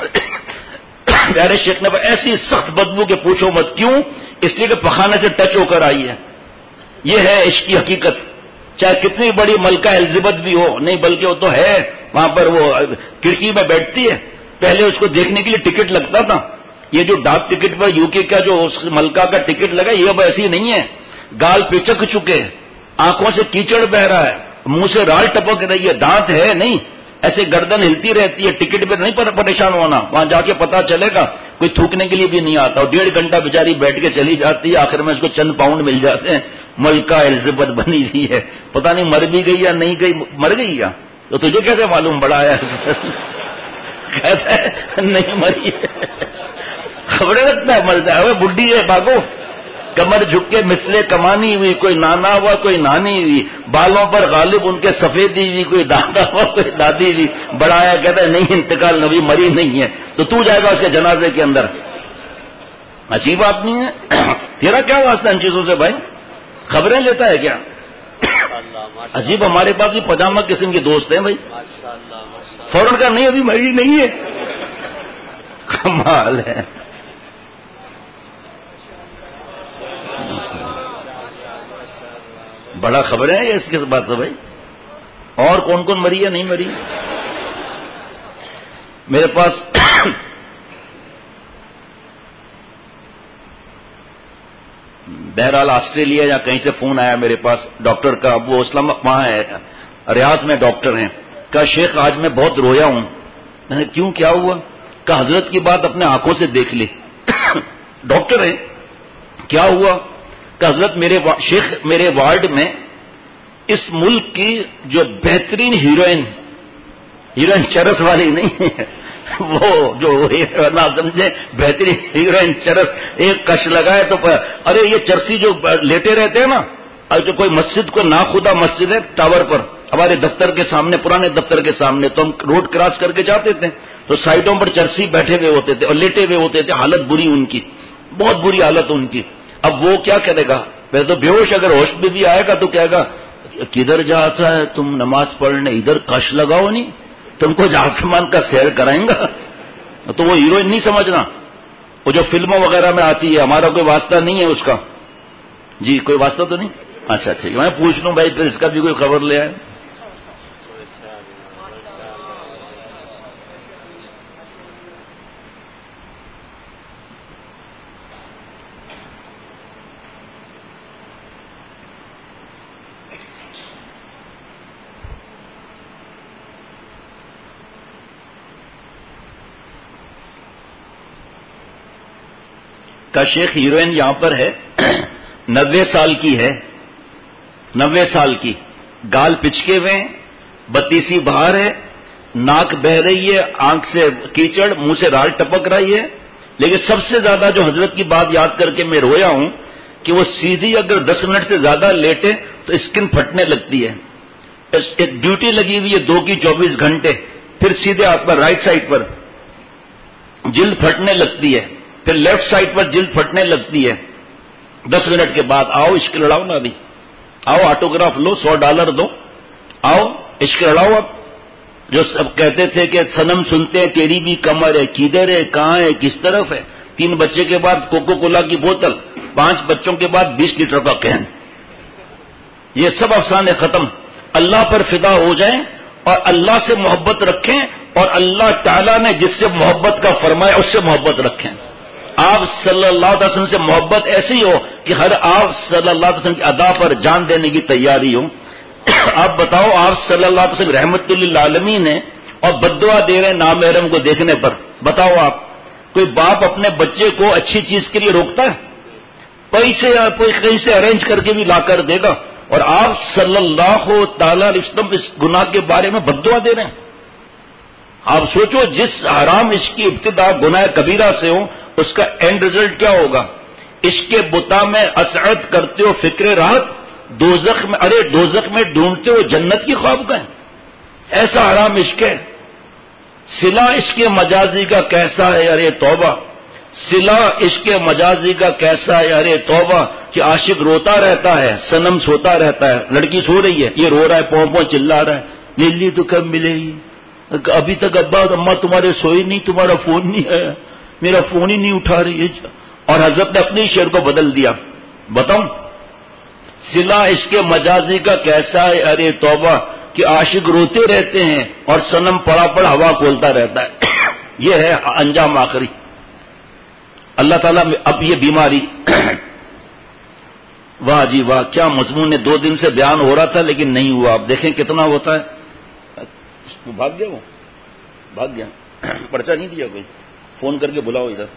Speaker 1: پیارے شیخ نے ایسی سخت بدبو کہ پوچھو مت، کیوں؟ اس لیے کہ پخانے سے ٹچ ہو کر آئی ہے۔ یہ ہے عشق کی حقیقت، چاہے کتنی بڑی ملکہ الزبتھ بھی ہو، نہیں بلکہ وہ تو ہے وہاں پر، وہ کھڑکی میں بیٹھتی ہے، پہلے اس کو دیکھنے کے لیے ٹکٹ لگتا تھا، یہ جو ڈاک ٹکٹ پر یو کے کا جو اس ملکہ کا ٹکٹ لگا، یہ اب ایسی نہیں ہے، گال پچک چکے، آنکھوں سے کیچڑ بہ رہا ہے، منہ سے رال ٹپک رہی ہے، دانت ہے نہیں، ایسے گردن ہلتی رہتی ہے، ٹکٹ پہ نہیں پریشان ہونا، وہاں جا کے پتا چلے گا کوئی تھوکنے کے لیے بھی نہیں آتا، اور ڈیڑھ گھنٹہ بیچاری بیٹھ کے چلی جاتی ہے، آخر میں اس کو چند پاؤنڈ مل جاتے ہیں، ملکہ الزبتھ بنی ہوئی ہے، پتا نہیں مر بھی گئی یا نہیں گئی، مر گئی یا تو تجھے کیسے معلوم بڑھایا کہتا ہے نہیں مری، خبریں رکھتا ہے مرتا ہے، بڈھی ہے باغو، کمر جھک کے مسلے کمانی ہوئی، کوئی نانا ہوا کوئی نانی ہوئی، بالوں پر غالب ان کے سفیدی ہوئی، کوئی دادا ہوا کوئی دادی ہوئی، بڑھایا کہتا ہے نہیں انتقال نبی مری نہیں ہے، تو تو جائے گا اس کے جنازے کے اندر۔ عجیب آدمی ہے، تیرا کیا واسطہ ان چیزوں سے بھائی؟ خبریں لیتا ہے کیا؟ عجیب، ہمارے پاس بھی پجامہ قسم کے دوست ہیں بھائی، فوراً کا نہیں ابھی مری نہیں ہے، کمال ہے۔ بڑا خبر ہے یہ اس کے بات سے بھائی، اور کون کون مری ہے نہیں مری؟ میرے پاس بہرحال آسٹریلیا یا کہیں سے فون آیا میرے پاس ڈاکٹر کا، وہ اسلام وہاں ہے ریاض میں ڈاکٹر ہیں، کہا شیخ آج میں بہت رویا ہوں۔ میں نے کیوں کیا ہوا؟ کہا حضرت کی بات اپنے آنکھوں سے دیکھ لی۔ ڈاکٹر ہیں، کیا ہوا؟ کہ حضرت میرے شیخ میرے وارڈ میں اس ملک کی جو بہترین ہیروئن، ہیروئن چرس والی نہیں ہے، وہ جو نہ سمجھے بہترین ہیروئن چرس، ایک کش لگائے تو ارے یہ چرسی جو لیٹے رہتے ہیں نا، جو کوئی مسجد کو ناخدا مسجد ہے ٹاور پر ہمارے دفتر کے سامنے، پرانے دفتر کے سامنے، تو ہم روڈ کراس کر کے جاتے تھے تو سائڈوں پر چرسی بیٹھے ہوئے ہوتے تھے اور لیٹے ہوئے ہوتے تھے، حالت بری ان کی، بہت بری حالت ان کی، اب وہ کیا کرے گا؟ پہلے تو بے ہوش، اگر ہوش میں بھی آئے گا تو کہے گا کدھر جاتا ہے تم نماز پڑھنے، ادھر کش لگاؤ نہیں، تم کو آسمان کا سیر کرائیں گا. تو وہ ہیروئن نہیں سمجھنا، وہ جو فلموں وغیرہ میں آتی ہے، ہمارا کوئی واسطہ نہیں ہے اس کا. جی کوئی واسطہ تو نہیں؟ اچھا ٹھیک، میں پوچھ لوں بھائی پھر اس کا بھی کوئی خبر لے آئے. کا شیخ ہیروئن یہاں پر ہے، نوے سال کی ہے، نوے سال کی، گال پچکے ہوئے، بتیسی باہر ہے، ناک بہ رہی ہے، آنکھ سے کیچڑ، منہ سے رال ٹپک رہی ہے. لیکن سب سے زیادہ جو حضرت کی بات یاد کر کے میں رویا ہوں کہ وہ سیدھی اگر دس منٹ سے زیادہ لیٹے تو اسکن پھٹنے لگتی ہے. ایک ڈیوٹی لگی ہوئی ہے دو کی چوبیس گھنٹے، پھر سیدھے ہاتھ پر رائٹ سائڈ پر جلد پھٹنے لگتی ہے، پھر لیفٹ سائڈ پر جلد پھٹنے لگتی ہے. دس منٹ کے بعد آؤ عشق لڑاؤ نا، ابھی آؤ آٹوگراف لو، سو ڈالر دو، آؤ عشق لڑاؤ. اب جو سب کہتے تھے کہ صنم سنتے ہیں تیری بھی کمر ہے، کدھر ہے، کہاں ہے، کس طرف ہے، تین بچے کے بعد کوکو کولا کی بوتل، پانچ بچوں کے بعد بیس لیٹر کا کین، یہ سب افسانے ختم. اللہ پر فدا ہو جائیں اور اللہ سے محبت رکھیں، اور اللہ تعالیٰ نے جس سے محبت کا فرمایا اس سے محبت رکھیں. آپ صلی اللہ علیہ وسلم سے محبت ایسی ہو کہ ہر آپ صلی اللہ علیہ وسلم کی ادا پر جان دینے کی تیاری ہو. آپ بتاؤ، آپ صلی اللہ علیہ وسلم رحمت للعالمین ہیں اور بددعا دے رہے ہیں نامحرم کو دیکھنے پر. بتاؤ آپ، کوئی باپ اپنے بچے کو اچھی چیز کے لیے روکتا ہے؟ پیسے کوئی کہیں سے ارینج کر کے بھی لا کر دے گا، اور آپ صلی اللہ تعالی علیہ وسلم اس گناہ کے بارے میں بددعا دے رہے ہیں. آپ سوچو، جس حرام عشق کی ابتدا گناہ کبیرہ سے ہو اس کا اینڈ رزلٹ کیا ہوگا؟ عشق کے بتا میں اسعد کرتے ہو فکر راحت، دوزخ میں ارے دوزخ میں ڈھونڈتے ہو جنت کی خواب گئے. ایسا حرام عشق ہے. صلہ عشق مجازی کا کیسا ہے ارے توبہ، صلہ عشق مجازی کا کیسا ہے ارے توبہ، کہ عاشق روتا رہتا ہے، صنم سوتا رہتا ہے. لڑکی سو رہی ہے، یہ رو رہا ہے، پوں پوں چلا رہا ہے، نیلی تو کب ملے گی، ابھی تک ابا اماں تمہارے سوئی نہیں، تمہارا فون نہیں آیا، میرا فون ہی نہیں اٹھا رہی ہے. اور حضرت نے اپنی شعر کو بدل دیا. بتاؤں، صلہ عشق مجازی کا کیسا ہے ارے توبہ، کہ عاشق روتے رہتے ہیں اور صنم پڑا پڑا ہوا کھولتا رہتا ہے. یہ ہے انجام آخری. اللہ تعالیٰ اب یہ بیماری واہ جی واہ، کیا مضمون ہے. دو دن سے بیان ہو رہا تھا لیکن نہیں ہوا. آپ دیکھیں کتنا ہوتا ہے. وہ بھاگ گیا، وہ بھاگ گیا، پرچہ نہیں دیا کوئی. فون کر کے بلاؤ ادھر،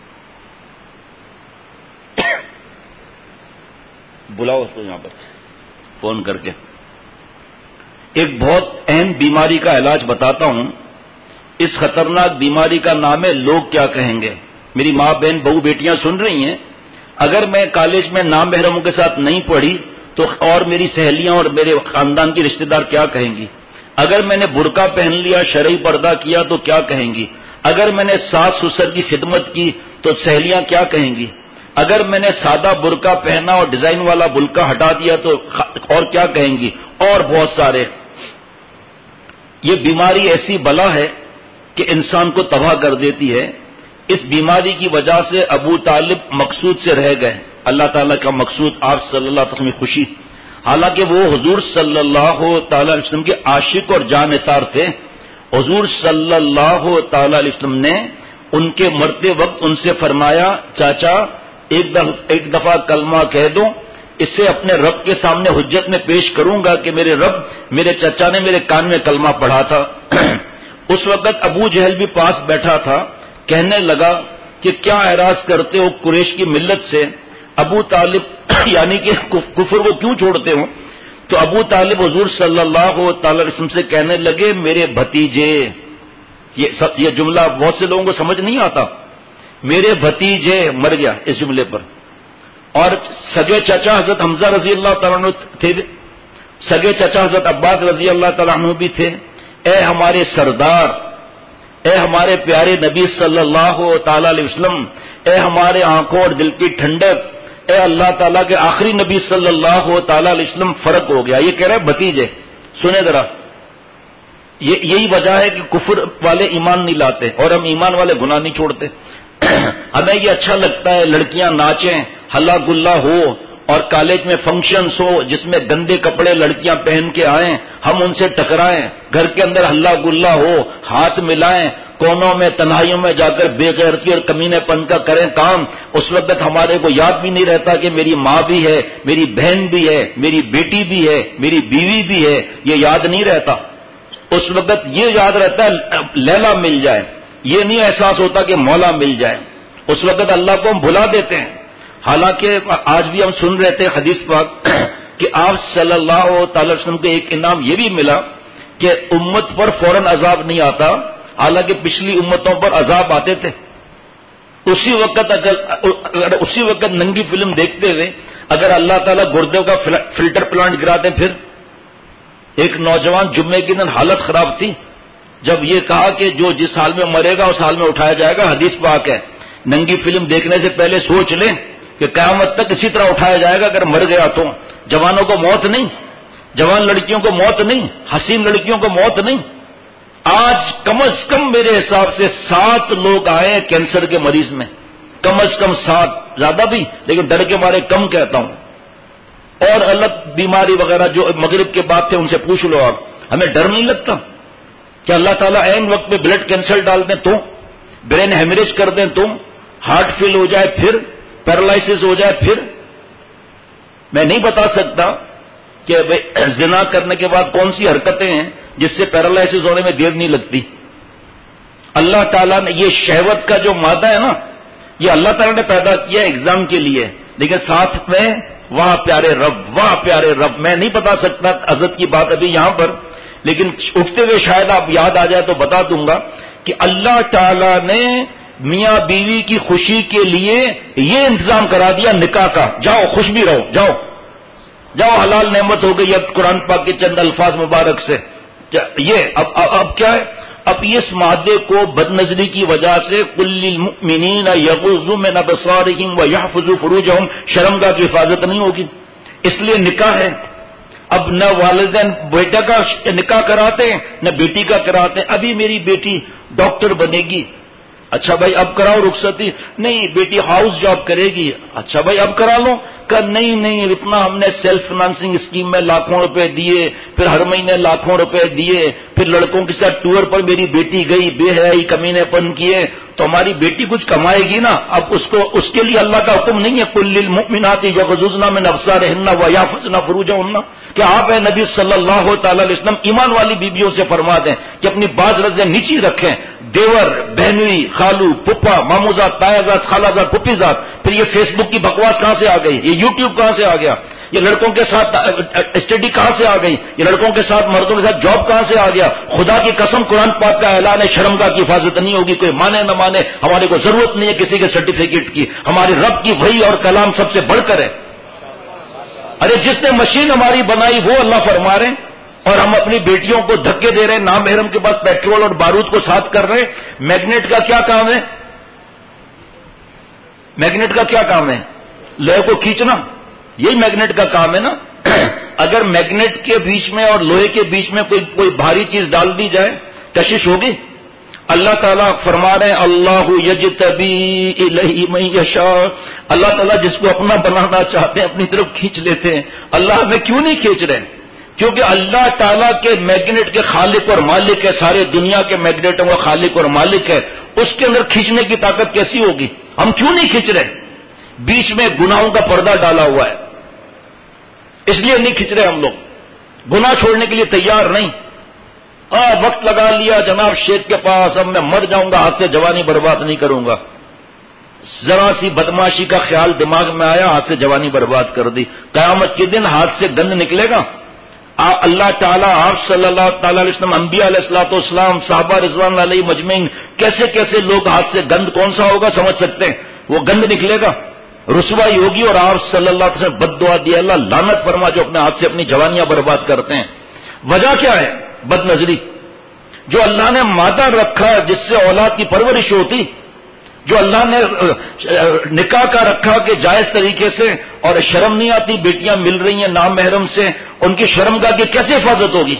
Speaker 1: بلاؤ اس کو یہاں پر فون کر کے. ایک بہت اہم بیماری کا علاج بتاتا ہوں. اس خطرناک بیماری کا نام ہے لوگ کیا کہیں گے. میری ماں بہن بہو بیٹیاں سن رہی ہیں. اگر میں کالج میں نام محرموں کے ساتھ نہیں پڑھی تو اور میری سہیلیاں اور میرے خاندان کی رشتہ دار کیا کہیں گی. اگر میں نے برقع پہن لیا، شرعی پردہ کیا تو کیا کہیں گی. اگر میں نے ساس سسر کی خدمت کی تو سہیلیاں کیا کہیں گی. اگر میں نے سادہ برقع پہنا اور ڈیزائن والا برقع ہٹا دیا تو اور کیا کہیں گی. اور بہت سارے. یہ بیماری ایسی بلا ہے کہ انسان کو تباہ کر دیتی ہے. اس بیماری کی وجہ سے ابو طالب مقصود سے رہ گئے. اللہ تعالیٰ کا مقصود آپ صلی اللہ علیہ وسلم کی خوشی، حالانکہ وہ حضور صلی اللہ تعالی علیہ وسلم کے عاشق اور جانثار تھے. حضور صلی اللہ تعالی علیہ وسلم نے ان کے مرتے وقت ان سے فرمایا، چاچا ایک دفعہ ایک دفعہ کلمہ کہہ دو، اسے اپنے رب کے سامنے حجت میں پیش کروں گا کہ میرے رب، میرے چچا نے میرے کان میں کلمہ پڑھا تھا. اس وقت ابو جہل بھی پاس بیٹھا تھا. کہنے لگا کہ کیا اعراض کرتے ہو قریش کی ملت سے، ابو طالب یعنی کہ کفر کو کیوں چھوڑتے ہو. تو ابو طالب حضور صلی اللہ تعالی علیہ وسلم سے کہنے لگے، میرے بھتیجے. یہ سب یہ جملہ بہت سے لوگوں کو سمجھ نہیں آتا. میرے بھتیجے مر گیا اس جملے پر. اور سگے چچا حضرت حمزہ رضی اللہ تعالیٰ عنہ تھے، سگے چچا حضرت عباس رضی اللہ تعالیٰ عنہ بھی تھے. اے ہمارے سردار، اے ہمارے پیارے نبی صلی اللہ تعالی علیہ وسلم، اے ہمارے آنکھوں اور دل کی ٹھنڈک، اے اللہ تعالیٰ کے آخری نبی صلی اللہ تعالی علیہ وسلم فرق ہو گیا. یہ کہہ رہے بھتیجے سنیں ذرا, یہ یہی وجہ ہے کہ کفر والے ایمان نہیں لاتے اور ہم ایمان والے گناہ نہیں چھوڑتے. ہمیں یہ اچھا لگتا ہے لڑکیاں ناچیں, ہلا گلا ہو, اور کالج میں فنکشنز ہو جس میں گندے کپڑے لڑکیاں پہن کے آئیں, ہم ان سے ٹکرائیں, گھر کے اندر ہلا گلا ہو, ہاتھ ملائیں, کونوں میں تنہائیوں میں جا کر بے غیرتی اور کمینے پن کا کریں کام. اس وقت ہمارے کو یاد بھی نہیں رہتا کہ میری ماں بھی ہے, میری بہن بھی ہے, میری بیٹی بھی ہے, میری بیوی بھی ہے, یہ یاد نہیں رہتا. اس وقت یہ یاد رہتا ہے لیلا مل جائے, یہ نہیں احساس ہوتا کہ مولا مل جائے. اس وقت اللہ کو ہم بھلا دیتے ہیں. حالانکہ آج بھی ہم سن رہے تھے حدیث پاک کہ آپ صلی اللہ تعالی وسلم کو ایک انعام یہ بھی ملا کہ امت پر فوراً عذاب نہیں آتا, حالانکہ پچھلی امتوں پر عذاب آتے تھے. اسی وقت اگر اسی وقت ننگی فلم دیکھتے ہوئے اگر اللہ تعالیٰ گردے کا فلٹر پلانٹ گراتے پھر. ایک نوجوان جمعے کے دن حالت خراب تھی, جب یہ کہا کہ جو جس حال میں مرے گا اس حال میں اٹھایا جائے گا. حدیث پاک ہے, ننگی فلم دیکھنے سے پہلے سوچ لیں کہ قیامت تک اسی طرح اٹھایا جائے گا اگر مر گیا تو. جوانوں کو موت نہیں, جوان لڑکیوں کو موت نہیں, حسین لڑکیوں کو موت نہیں. آج کم از کم میرے حساب سے سات لوگ آئے ہیں کینسر کے مریض میں, کم از کم سات, زیادہ بھی لیکن ڈر کے مارے کم کہتا ہوں. اور الگ بیماری وغیرہ جو مغرب کے بعد تھے ان سے پوچھ لو آپ. ہمیں ڈر نہیں لگتا کہ اللہ تعالیٰ عین وقت میں بلڈ کینسر ڈال دیں تو, برین ہیمریج کر دیں تم, ہارٹ فیل ہو جائے پھر, پیرالائسس ہو جائے پھر. میں نہیں بتا سکتا کہ زنا کرنے کے بعد کون سی حرکتیں ہیں جس سے پیرالائسس ہونے میں دیر نہیں لگتی. اللہ تعالیٰ نے یہ شہوت کا جو مادہ ہے نا, یہ اللہ تعالیٰ نے پیدا کیا ایگزام کے لیے, لیکن ساتھ میں واہ پیارے رب, واہ پیارے رب. میں نہیں بتا سکتا عزت کی بات ابھی یہاں پر, لیکن اٹھتے ہوئے شاید آپ یاد آ جائے تو بتا دوں گا کہ اللہ تعالیٰ نے میاں بیوی کی خوشی کے لیے یہ انتظام کرا دیا نکاح کا. جاؤ خوش بھی رہو, جاؤ جاؤ حلال نعمت ہو گئی. اب قرآن پاک کے چند الفاظ مبارک سے یہ اب, اب, اب کیا ہے, اب اس مادے کو بد نظری کی وجہ سے قل للمؤمنین یغضوا من ابصارہم ویحفظوا فروجہم, شرمگاہ کی حفاظت نہیں ہوگی, اس لیے نکاح ہے. اب نہ والدین بیٹا کا نکاح کراتے ہیں نہ بیٹی کا کراتے ہیں. ابھی میری بیٹی ڈاکٹر بنے گی, اچھا بھائی اب کراؤ رخصتی. نہیں بیٹی ہاؤس جاب کرے گی, اچھا بھائی اب کرا لو. کہ نہیں نہیں اتنا ہم نے سیلف فائنانسنگ اسکیم میں لاکھوں روپے دیے, پھر ہر مہینے لاکھوں روپے دیے, پھر لڑکوں کے ساتھ ٹور پر میری بیٹی گئی, بے حیائی کمینے پن کیے, تو ہماری بیٹی کچھ کمائے گی نا. اب اس کو اس کے لیے اللہ کا حکم نہیں ہے قل للمؤمنات یغضضن من ابصارهن ويحفظن فروجهن, کہ آپ اے نبی صلی اللہ تعالی علیہ وسلم ایمان والی بیویوں سے فرما دیں کہ اپنی باز رزیں نیچی رکھیں. دیور, بہنوئی, خالو, پپا, ماموزاد, تایازاد, خالازاد, پھپھیزاد. پھر یہ فیس بک کی بکواس کہاں سے آ گئی, یہ یوٹیوب کہاں سے آ گیا, یہ لڑکوں کے ساتھ اسٹڈی کہاں سے آ گئی, یہ لڑکوں کے ساتھ مردوں کے ساتھ جاب کہاں سے آ گیا. خدا کی قسم قرآن پاک کا اعلان ہے شرمگاہ کی حفاظت نہیں ہوگی. کوئی مانے نہ مانے, ہمارے کو ضرورت نہیں ہے کسی کے سرٹیفکیٹ کی. ہماری رب کی وحی اور کلام سب سے بڑھ کر ہے. ارے جس نے مشین ہماری بنائی وہ اللہ فرما رہے ہیں, اور ہم اپنی بیٹیوں کو دھکے دے رہے ہیں, نام محرم کے بعد پیٹرول اور بارود کو ساتھ کر رہے ہیں. میگنیٹ کا کیا کام ہے, میگنیٹ کا کیا کام ہے, لوہے کو کھینچنا, یہی میگنیٹ کا کام ہے نا. اگر میگنیٹ کے بیچ میں اور لوہے کے بیچ میں کوئی کوئی بھاری چیز ڈال دی جائے کشش ہوگی. اللہ تعالیٰ فرما رہے ہیں اللہ یجتبی الیہ من یشاء, اللہ تعالیٰ جس کو اپنا بنانا چاہتے ہیں اپنی طرف کھینچ لیتے ہیں. اللہ ہمیں کیوں نہیں کھینچ رہے, کیونکہ اللہ تعالیٰ کے میگنیٹ کے خالق اور مالک ہے, سارے دنیا کے میگنیٹوں کا خالق اور مالک ہے. اس کے اندر کھینچنے کی طاقت کیسی ہوگی, ہم کیوں نہیں کھینچ رہے. بیچ میں گناہوں کا پردہ ڈالا ہوا ہے, اس لیے نہیں کھینچ رہے. ہم لوگ گناہ چھوڑنے کے لیے تیار نہیں. آ, وقت لگا لیا جناب شیخ کے پاس, اب میں مر جاؤں گا, ہاتھ سے جوانی برباد نہیں کروں گا. ذرا سی بدماشی کا خیال دماغ میں آیا, ہاتھ سے جوانی برباد کر دی. قیامت کے دن ہاتھ سے گند نکلے گا. اللہ تعالیٰ آپ صلی اللہ تعالی علیہ وسلم, انبیاء علیہ الصلوۃ والسلام, صحابہ رضوان علیہ مجمعین, کیسے کیسے لوگ ہاتھ سے گند کون سا ہوگا سمجھ سکتے ہیں. وہ گند نکلے گا, رسوائی ہوگی, اور آپ صلی اللہ علیہ وسلم بد دعا دی, اللہ لعنت فرما جو اپنے ہاتھ سے اپنی جوانیاں برباد کرتے ہیں. وجہ کیا ہے, بد نظری. جو اللہ نے مادہ رکھا جس سے اولاد کی پرورش ہوتی, جو اللہ نے نکاح کا رکھا کہ جائز طریقے سے، اور شرم نہیں آتی، بیٹیاں مل رہی ہیں نام محرم سے، ان کی شرم کا کی کیسے حفاظت ہوگی؟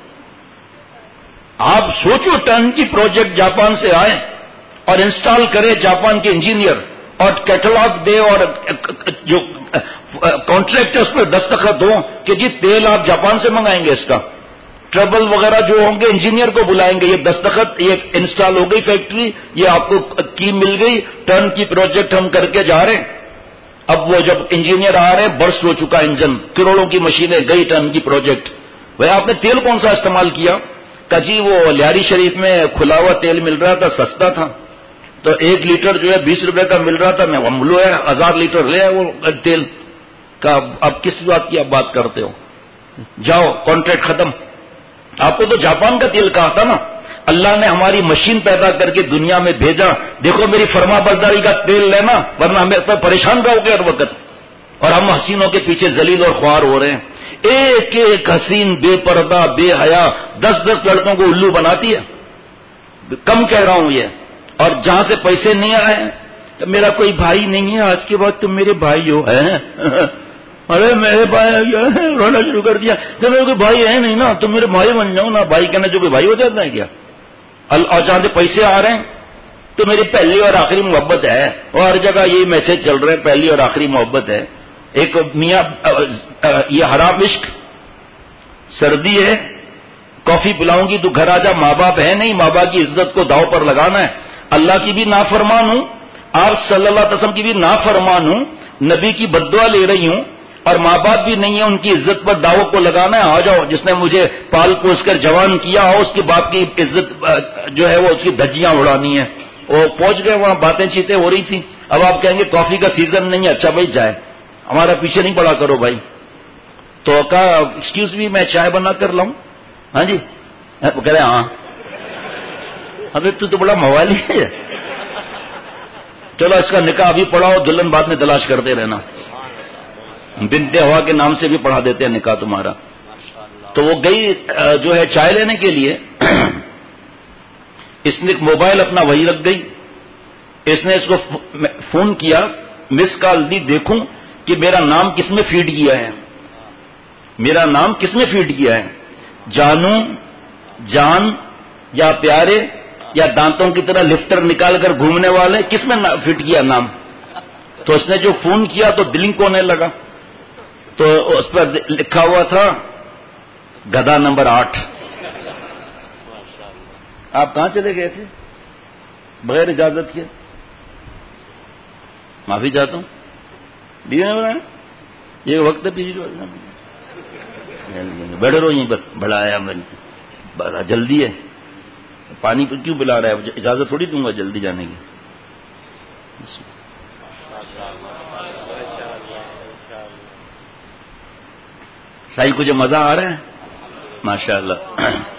Speaker 1: آپ سوچو، ٹرن کی پروجیکٹ جاپان سے آئے اور انسٹال کرے جاپان کے انجینئر، اور کیٹلاگ دے اور جو کانٹریکٹ ہے اس پہ دستخط ہو کہ جی تیل آپ جاپان سے منگائیں گے، اس کا ٹربل وغیرہ جو ہوں گے انجینئر کو بلائیں گے، یہ دستخط، یہ انسٹال ہو گئی فیکٹری، یہ آپ کو کی مل گئی، ٹرن کی پروجیکٹ ہم کر کے جا رہے ہیں۔ اب وہ جب انجینئر آ رہے ہیں، برسٹ ہو چکا انجن، کروڑوں کی مشینیں گئی، ٹرن کی پروجیکٹ، بھائی آپ نے تیل کون سا استعمال کیا؟ کہ جی وہ لیاری شریف میں کھلا ہوا تیل مل رہا تھا، سستا تھا، تو ایک لیٹر جو ہے بیس روپے کا مل رہا تھا، میں ہم لو ہے ہزار لیٹر لے آئے وہ تیل کا۔ اب کس بات کی آپ بات کرتے ہو؟ جاؤ کانٹریکٹ ختم۔ آپ کو تو جاپان کا تیل کہا تھا نا، اللہ نے ہماری مشین پیدا کر کے دنیا میں بھیجا، دیکھو میری فرما برداری کا تیل لینا ورنہ ہمیں پر پریشان رہو گے ہر وقت، اور ہم حسینوں کے پیچھے ذلیل اور خوار ہو رہے ہیں۔ ایک ایک حسین بے پردہ بے حیا دس دس لڑکوں کو الو بناتی ہے، کم کہہ رہا ہوں یہ، اور جہاں سے پیسے نہیں آئے تو میرا کوئی بھائی نہیں ہے، آج کے بعد تم میرے بھائی ہو ہیں ارے میرے بھائی رونا شروع کر دیا، تو میرے کوئی بھائی ہے نہیں نا، تم میرے بھائی بن جاؤ نا، بھائی کہنا جو کوئی بھائی ہو جاتا ہے کیا؟ اور جہاں سے پیسے آ رہے ہیں تو میری پہلی اور آخری محبت ہے، اور ہر جگہ یہی میسج چل رہا ہے، پہلی اور آخری محبت ہے۔ ایک میاں یہ حرام عشق، سردی ہے کافی پلاؤں گی تو گھر آ جا، ماں باپ ہے نہیں، ماں باپ کی عزت کو داؤ پر لگانا ہے، اللہ کی بھی نافرمان ہوں، آپ صلی اللہ علیہ وسلم کی بھی نافرمان ہوں، نبی کی بددعا لے رہی ہوں، اور ماں باپ بھی نہیں ہے، ان کی عزت پر داؤ کو لگانا ہے، آ جاؤ، جس نے مجھے پال پوس کر جوان کیا ہو اس کے باپ کی عزت جو ہے وہ اس کی دھجیاں اڑانی ہے۔ وہ پہنچ گئے وہاں، باتیں چیتیں ہو رہی تھی، اب آپ کہیں گے کافی کا سیزن نہیں ہے، اچھا بھائی جائے، ہمارا پیچھے نہیں پڑا کرو بھائی، تو کہا ایکسکیوز می میں چائے بنا کر لاؤں؟ ہاں جی، وہ کہہ رہے ہاں، ابھی تو تو بڑا موالی ہے، چلو اس کا نکاح ابھی پڑھاؤ، دلہن بعد میں تلاش کرتے رہنا، بنت ہوا کے نام سے بھی پڑھا دیتے ہیں نکاح تمہارا۔ تو وہ گئی جو ہے چائے لینے کے لیے، اس نے موبائل اپنا وہی رکھ گئی، اس نے اس کو فون کیا، مس کال دی، دیکھوں کہ میرا نام کس میں فیڈ کیا ہے، میرا نام کس میں فیڈ کیا ہے، جانو، جان یا پیارے یا دانتوں کی طرح لفٹر نکال کر گھومنے والے، کس میں فٹ کیا نام؟ تو اس نے جو فون کیا تو بلنک ہونے لگا، تو اس پر لکھا ہوا تھا گدھا نمبر آٹھ۔ آپ کہاں چلے گئے تھے بغیر اجازت کے؟ معافی چاہتا ہوں، یہ وقت ہے بیٹھے رہو یہیں پر، بڑا آیا میں بڑا جلدی ہے، پانی پر کیوں پلا رہا ہے؟ اجازت تھوڑی دوں گا جلدی جانے کی۔ سائی کو جو مزہ آ رہا ہے ماشاء اللہ،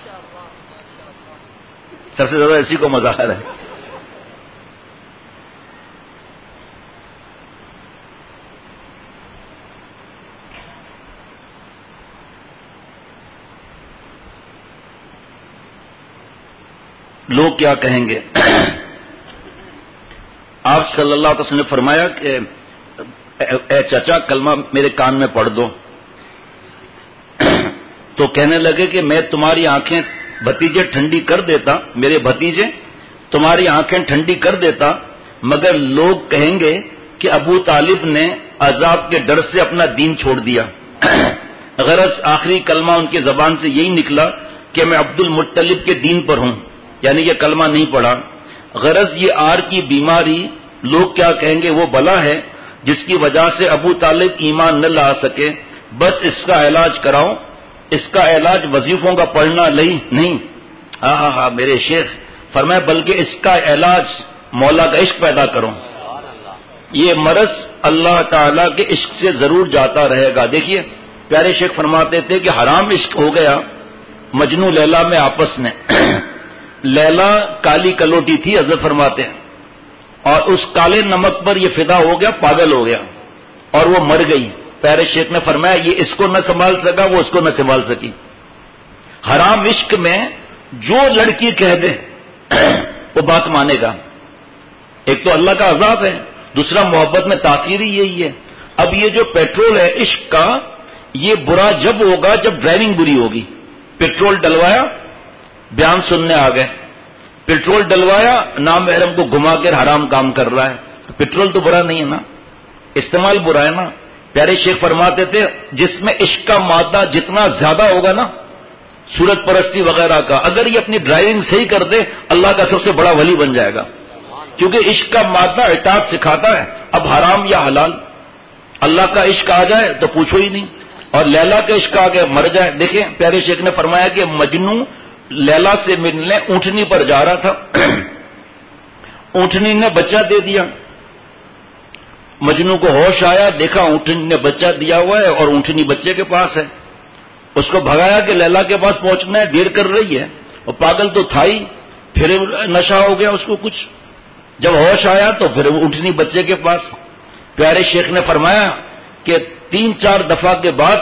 Speaker 1: سب سے زیادہ اسی کو مزہ آ رہا ہے۔ لوگ کیا کہیں گے؟ آپ صلی اللہ علیہ وسلم نے فرمایا کہ اے چچا کلمہ میرے کان میں پڑھ دو، تو کہنے لگے کہ میں تمہاری آنکھیں بھتیجے ٹھنڈی کر دیتا، میرے بھتیجے تمہاری آنکھیں ٹھنڈی کر دیتا، مگر لوگ کہیں گے کہ ابو طالب نے عذاب کے ڈر سے اپنا دین چھوڑ دیا۔ غرض آخری کلمہ ان کی زبان سے یہی نکلا کہ میں عبد المطلب کے دین پر ہوں، یعنی یہ کلمہ نہیں پڑھا۔ غرض یہ آر کی بیماری لوگ کیا کہیں گے وہ بلا ہے جس کی وجہ سے ابو طالب ایمان نہ لا سکے، بس اس کا علاج کراؤ۔ اس کا علاج وظیفوں کا پڑھنا نہیں، ہاں ہاں ہاں میرے شیخ فرمائے، بلکہ اس کا علاج مولا کا عشق پیدا کرو۔ یہ مرض اللہ تعالیٰ کے عشق سے ضرور جاتا رہے گا۔ دیکھیے پیارے شیخ فرماتے تھے کہ حرام عشق ہو گیا مجنو لیلا میں آپس میں۔ لیلا کالی کلوٹی تھی حضرت فرماتے ہیں، اور اس کالے نمک پر یہ فدا ہو گیا، پاگل ہو گیا اور وہ مر گئی۔ پیارے شیخ نے فرمایا یہ اس کو نہ سنبھال سکا، وہ اس کو نہ سنبھال سکی۔ حرام عشق میں جو لڑکی کہہ دے وہ بات مانے گا، ایک تو اللہ کا عذاب ہے، دوسرا محبت میں تاثیر ہی یہی ہے۔ اب یہ جو پیٹرول ہے عشق کا، یہ برا جب ہوگا جب ڈرائیونگ بری ہوگی۔ پیٹرول ڈلوایا، بیان سننے آ گئے، پیٹرول ڈلوایا، نامحرم کو گھما کر حرام کام کر رہا ہے، تو پیٹرول تو برا نہیں ہے نا، استعمال برا ہے نا۔ پیارے شیخ فرماتے تھے جس میں عشق کا مادہ جتنا زیادہ ہوگا نا، صورت پرستی وغیرہ کا، اگر یہ اپنی ڈرائیونگ صحیح کر دے اللہ کا سب سے بڑا ولی بن جائے گا، کیونکہ عشق کا مادہ اطاعت سکھاتا ہے۔ اب حرام یا حلال، اللہ کا عشق آ جائے تو پوچھو ہی نہیں، اور لیلا کا عشق آ گئے مر جائے۔ دیکھیں پیارے شیخ نے فرمایا کہ مجنوں لیلا سے ملنے اونٹنی پر جا رہا تھا، اونٹنی نے بچہ دے دیا، مجنوں کو ہوش آیا، دیکھا اونٹنی نے بچہ دیا ہوا ہے اور اونٹنی بچے کے پاس ہے، اس کو بھگایا کہ لیلا کے پاس پہنچنا ہے، دیر کر رہی ہے، اور پاگل تو تھا ہی، پھر نشہ ہو گیا اس کو کچھ، جب ہوش آیا تو پھر اونٹنی بچے کے پاس۔ پیارے شیخ نے فرمایا کہ تین چار دفعہ کے بعد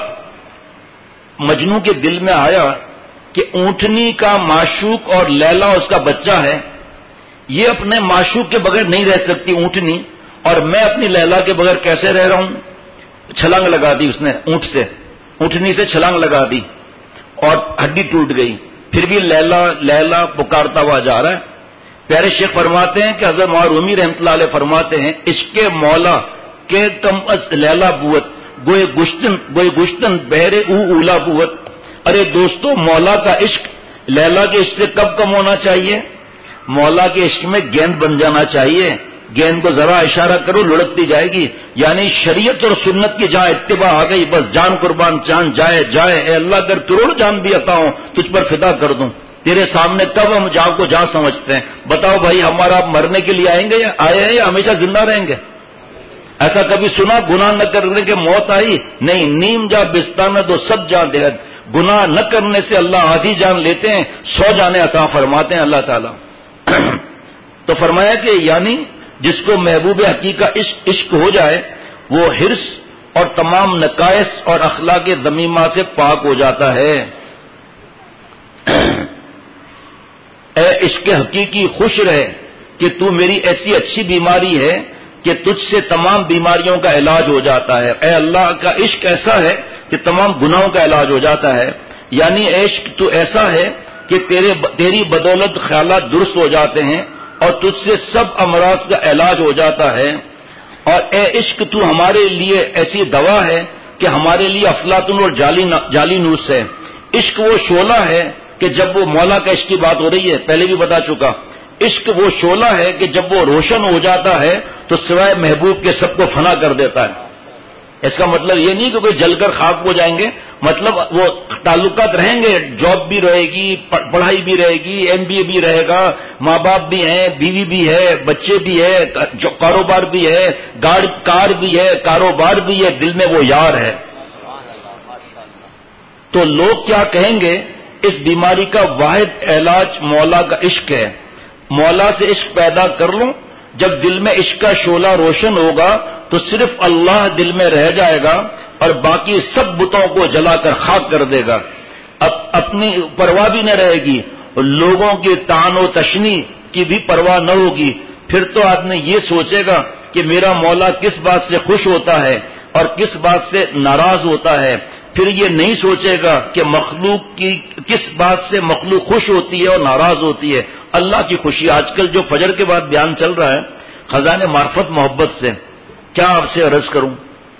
Speaker 1: مجنوں کے دل میں آیا کہ اونٹنی کا معشوق اور لیلا اس کا بچہ ہے، یہ اپنے معشوق کے بغیر نہیں رہ سکتی اونٹنی، اور میں اپنی لیلا کے بغیر کیسے رہ رہا ہوں؟ چھلانگ لگا دی اس نے، اونٹ سے، اونٹنی سے چھلانگ لگا دی اور ہڈی ٹوٹ گئی، پھر بھی لیلا لیلا پکارتا ہوا جا رہا ہے۔ پیارے شیخ فرماتے ہیں کہ حضرت مولانا رومی رحمۃ اللہ علیہ فرماتے ہیں عشق مولا کے کم از لیلا بوت گوئے گشتن گوئے گشتن بہرے او اولا بوت۔ ارے دوستو، مولا کا عشق لیلا کے عشق سے کب کم ہونا چاہیے؟ مولا کے عشق میں گیند بن جانا چاہیے، گیند کو ذرا اشارہ کرو لڑکتی جائے گی، یعنی شریعت اور سنت کی جہاں اتباع آ گئی بس جان قربان جان جائے جائے، اے اللہ اگر کروڑ جان بھی عطا ہوں تجھ پر فدا کر دوں، تیرے سامنے کب ہم جان کو جان سمجھتے ہیں؟ بتاؤ بھائی، ہمارا مرنے کے لیے آئیں گے یا آئے ہیں یا ہمیشہ زندہ رہیں گے؟ ایسا کبھی سنا گناہ نہ کرنے کے موت آئی؟ نہیں، نیم جا بستانہ دو سب جان دے، گناہ نہ کرنے سے اللہ آدھی جان لیتے ہیں، سو جانے عطا فرماتے ہیں اللہ تعالیٰ۔ تو فرمایا کہ یعنی جس کو محبوب حقیقہ عشق عشق ہو جائے وہ حرص اور تمام نقائص اور اخلاق ذمیمہ سے پاک ہو جاتا ہے۔ اے عشق حقیقی خوش رہے کہ تو میری ایسی اچھی بیماری ہے کہ تجھ سے تمام بیماریوں کا علاج ہو جاتا ہے۔ اے اللہ کا عشق ایسا ہے کہ تمام گناہوں کا علاج ہو جاتا ہے، یعنی عشق تو ایسا ہے کہ تیرے تیری بدولت خیالات درست ہو جاتے ہیں اور تجھ سے سب امراض کا علاج ہو جاتا ہے۔ اور اے عشق تو ہمارے لیے ایسی دوا ہے کہ ہمارے لیے افلاطون اور جعلی جعلی نوس ہے۔ عشق وہ شعلہ ہے کہ جب وہ مولا کا عشق کی بات ہو رہی ہے، پہلے بھی بتا چکا، عشق وہ شعلہ ہے کہ جب وہ روشن ہو جاتا ہے تو سوائے محبوب کے سب کو فنا کر دیتا ہے۔ اس کا مطلب یہ نہیں کہ کوئی جل کر خاک ہو جائیں گے، مطلب وہ تعلقات رہیں گے، جاب بھی رہے گی، پڑھائی بھی رہے گی، ایم بی اے بھی رہے گا، ماں باپ بھی ہیں، بیوی بھی ہے، بچے بھی ہے، کاروبار بھی ہے، گاڑی کار بھی ہے، کاروبار بھی ہے، دل میں وہ یار ہے۔ تو لوگ کیا کہیں گے؟ اس بیماری کا واحد علاج مولا کا عشق ہے۔ مولا سے عشق پیدا کر لوں، جب دل میں عشق کا شعلہ روشن ہوگا تو صرف اللہ دل میں رہ جائے گا اور باقی سب بتوں کو جلا کر خاک کر دے گا۔ اب اپنی پرواہ بھی نہ رہے گی، لوگوں کی طعن و تشنی کی بھی پرواہ نہ ہوگی۔ پھر تو آدمی یہ سوچے گا کہ میرا مولا کس بات سے خوش ہوتا ہے اور کس بات سے ناراض ہوتا ہے، پھر یہ نہیں سوچے گا کہ مخلوق کی کس بات سے مخلوق خوش ہوتی ہے اور ناراض ہوتی ہے۔ اللہ کی خوشی، آج کل جو فجر کے بعد بیان چل رہا ہے خزانے معرفت محبت سے، کیا آپ سے عرض کروں،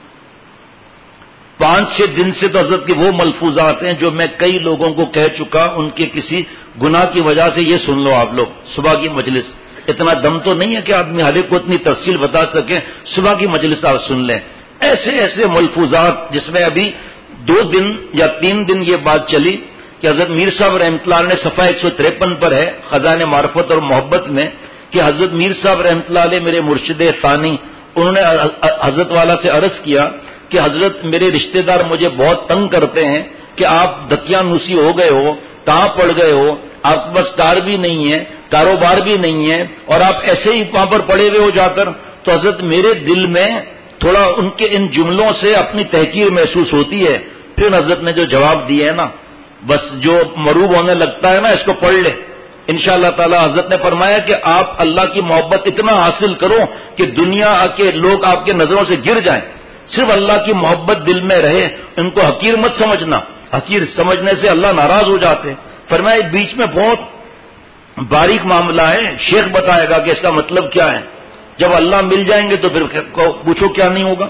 Speaker 1: پانچ چھ دن سے تو حضرت کے وہ ملفوظات ہیں جو میں کئی لوگوں کو کہہ چکا، ان کے کسی گناہ کی وجہ سے یہ سن لو آپ لوگ۔ صبح کی مجلس، اتنا دم تو نہیں ہے کہ آدمی ہر ایک کو اتنی تفصیل بتا سکے، صبح کی مجلس آپ سن لیں۔ ایسے ایسے ملفوظات جس میں ابھی دو دن یا تین دن یہ بات چلی کہ حضرت میر صاحب رحمۃ اللہ علیہ نے صفحہ ایک سو تریپن پر ہے خزانے معرفت اور محبت میں کہ حضرت میر صاحب رحمۃ اللہ علیہ میرے مرشد ثانی، انہوں نے حضرت والا سے عرض کیا کہ حضرت میرے رشتہ دار مجھے بہت تنگ کرتے ہیں کہ آپ دکیا نوسی ہو گئے ہو، کہاں پڑ گئے ہو، آپ کے پاس کار بھی نہیں ہے، کاروبار بھی نہیں ہے، اور آپ ایسے ہی وہاں پر پڑے ہوئے ہو جا کر۔ تو حضرت میرے دل میں تھوڑا ان کے ان جملوں سے اپنی تحقیر محسوس ہوتی ہے۔ پھر حضرت نے جو جواب دیا ہے نا، بس جو مروب ہونے لگتا ہے نا اس کو پڑھ لے، انشاءاللہ تعالی حضرت نے فرمایا کہ آپ اللہ کی محبت اتنا حاصل کرو کہ دنیا کے لوگ آپ کے نظروں سے گر جائیں، صرف اللہ کی محبت دل میں رہے، ان کو حقیر مت سمجھنا، حقیر سمجھنے سے اللہ ناراض ہو جاتے ہیں۔ فرمایا بیچ میں بہت باریک معاملہ ہے، شیخ بتائے گا کہ اس کا مطلب کیا ہے، جب اللہ مل جائیں گے تو پھر پوچھو کیا نہیں ہوگا۔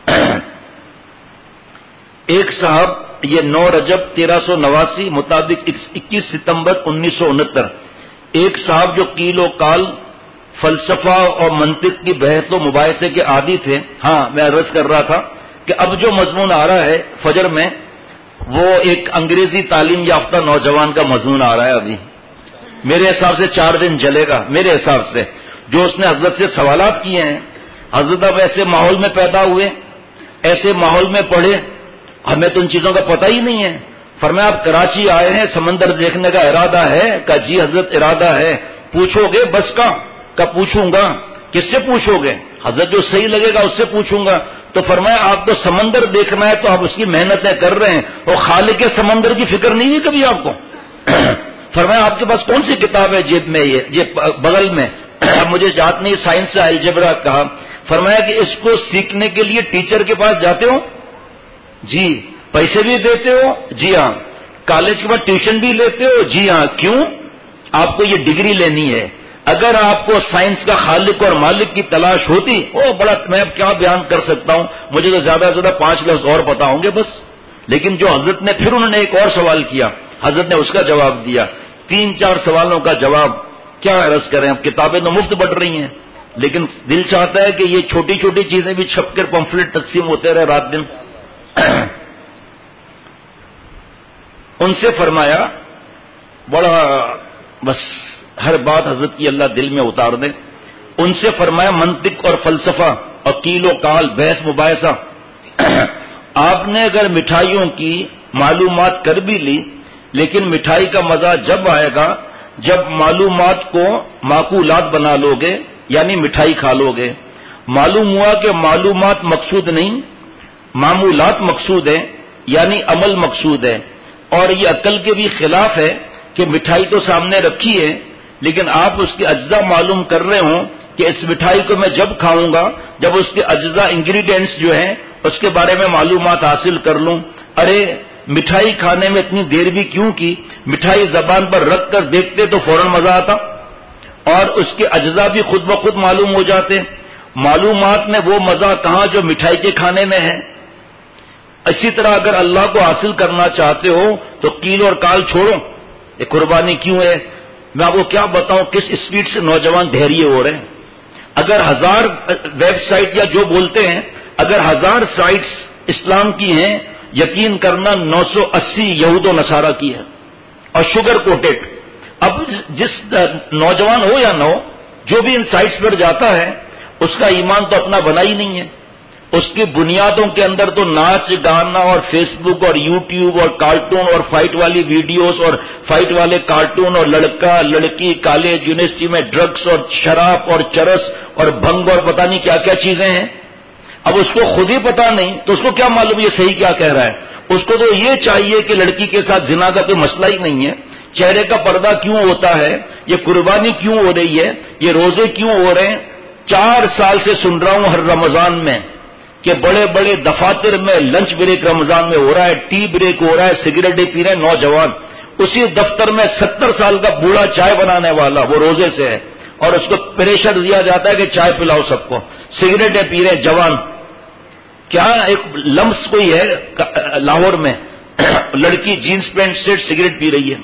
Speaker 1: ایک صاحب، یہ نو رجب تیرہ سو نواسی مطابق اکیس ستمبر انیس سو انہتر، ایک صاحب جو قیل و قال، فلسفہ اور منطق کی بحث و مباحثے کے عادی تھے۔ ہاں میں عرض کر رہا تھا کہ اب جو مضمون آ رہا ہے فجر میں، وہ ایک انگریزی تعلیم یافتہ نوجوان کا مضمون آ رہا ہے، ابھی میرے حساب سے چار دن چلے گا، میرے حساب سے جو اس نے حضرت سے سوالات کیے ہیں۔ حضرت اب ایسے ماحول میں پیدا ہوئے، ایسے ماحول میں پڑھے، ہمیں تو ان چیزوں کا پتہ ہی نہیں ہے۔ فرمایا آپ کراچی آئے ہیں، سمندر دیکھنے کا ارادہ ہے؟ کہا جی حضرت ارادہ ہے۔ پوچھو گے بس کا؟ کہا پوچھوں گا۔ کس سے پوچھو گے؟ حضرت جو صحیح لگے گا اس سے پوچھوں گا۔ تو فرمایا آپ تو سمندر دیکھنا ہے تو آپ اس کی محنتیں کر رہے ہیں، اور خالق سمندر کی فکر نہیں ہے کبھی آپ کو؟ فرمایا آپ کے پاس کون سی کتاب ہے جیب میں؟ یہ بغل میں، مجھے یاد نہیں، سائنس سے الجبرا کہا۔ فرمایا کہ اس کو سیکھنے کے لیے ٹیچر کے پاس جاتے ہو؟ جی۔ پیسے بھی دیتے ہو؟ جی ہاں۔ کالج کے بعد ٹیوشن بھی لیتے ہو؟ جی ہاں۔ کیوں؟ آپ کو یہ ڈگری لینی ہے۔ اگر آپ کو سائنس کا خالق اور مالک کی تلاش ہوتی، او بڑا میں اب کیا بیان کر سکتا ہوں، مجھے تو زیادہ سے زیادہ پانچ لفظ اور پتا ہوں گے بس۔ لیکن جو حضرت نے پھر انہوں نے ایک اور سوال کیا، حضرت نے اس کا جواب دیا۔ تین چار سوالوں کا جواب کیا عرض کریں، اب کتابیں تو مفت بٹ رہی ہیں، لیکن دل چاہتا ہے کہ یہ چھوٹی چھوٹی چیزیں بھی چھپ کر پمفلٹ تقسیم ہوتے رہے رات دن۔ ان سے فرمایا بڑا، بس ہر بات حضرت کی اللہ دل میں اتار دے۔ ان سے فرمایا منطق اور فلسفہ اور قیل و قال، بحث مباحثہ، آپ نے اگر مٹھائیوں کی معلومات کر بھی لی، لیکن مٹھائی کا مزہ جب آئے گا جب معلومات کو معقولات بنا لو گے، یعنی مٹھائی کھا لو گے۔ معلوم ہوا کہ معلومات مقصود نہیں، معمولات مقصود ہے، یعنی عمل مقصود ہے۔ اور یہ عقل کے بھی خلاف ہے کہ مٹھائی تو سامنے رکھی ہے، لیکن آپ اس کے اجزاء معلوم کر رہے ہوں کہ اس مٹھائی کو میں جب کھاؤں گا جب اس کے اجزاء انگریڈینٹس جو ہیں اس کے بارے میں معلومات حاصل کر لوں۔ ارے مٹھائی کھانے میں اتنی دیر بھی کیوں کی؟ مٹھائی زبان پر رکھ کر دیکھتے تو فوراً مزہ آتا، اور اس کے اجزاء بھی خود بخود معلوم ہو جاتے۔ معلومات میں وہ مزہ کہاں جو مٹھائی کے کھانے میں ہے۔ اسی طرح اگر اللہ کو حاصل کرنا چاہتے ہو تو قیل اور قال چھوڑو۔ یہ قربانی کیوں ہے؟ میں آپ کو کیا بتاؤں کس اسپیڈ سے نوجوان دھیریے ہو رہے ہیں۔ اگر ہزار ویب سائٹ یا جو بولتے ہیں، اگر ہزار سائٹس اسلام کی ہیں، یقین کرنا نو سو اسی یہود و نصارہ کی ہے، اور شوگر کوٹیڈ۔ اب جس نوجوان ہو یا نہ ہو، جو بھی ان سائٹس پر جاتا ہے اس کا ایمان تو اپنا بنا ہی نہیں ہے۔ اس کی بنیادوں کے اندر تو ناچ گانا اور فیس بک اور یوٹیوب اور کارٹون اور فائٹ والی ویڈیوز اور فائٹ والے کارٹون اور لڑکا لڑکی، کالج یونیورسٹی میں ڈرگس اور شراب اور چرس اور بھنگ اور پتہ نہیں کیا کیا چیزیں ہیں۔ اب اس کو خود ہی پتا نہیں تو اس کو کیا معلوم یہ صحیح کیا کہہ رہا ہے؟ اس کو تو یہ چاہیے کہ لڑکی کے ساتھ زنا کا کوئی مسئلہ ہی نہیں ہے، چہرے کا پردہ کیوں ہوتا ہے، یہ قربانی کیوں ہو رہی ہے، یہ روزے کیوں ہو رہے ہیں۔ چار سال سے سن رہا ہوں ہر رمضان میں کہ بڑے بڑے دفاتر میں لنچ بریک رمضان میں ہو رہا ہے، ٹی بریک ہو رہا ہے، سگریٹیں پی رہے ہیں نوجوان۔ اسی دفتر میں ستر سال کا بوڑھا چائے بنانے والا وہ روزے سے ہے، اور اس کو پریشر دیا جاتا ہے کہ چائے پلاؤ سب کو، سگریٹیں پی رہے ہیں جوان۔ کیا ایک لمس کوئی ہے لاہور میں لڑکی جینس پینٹ سیٹ سگریٹ پی رہی ہے۔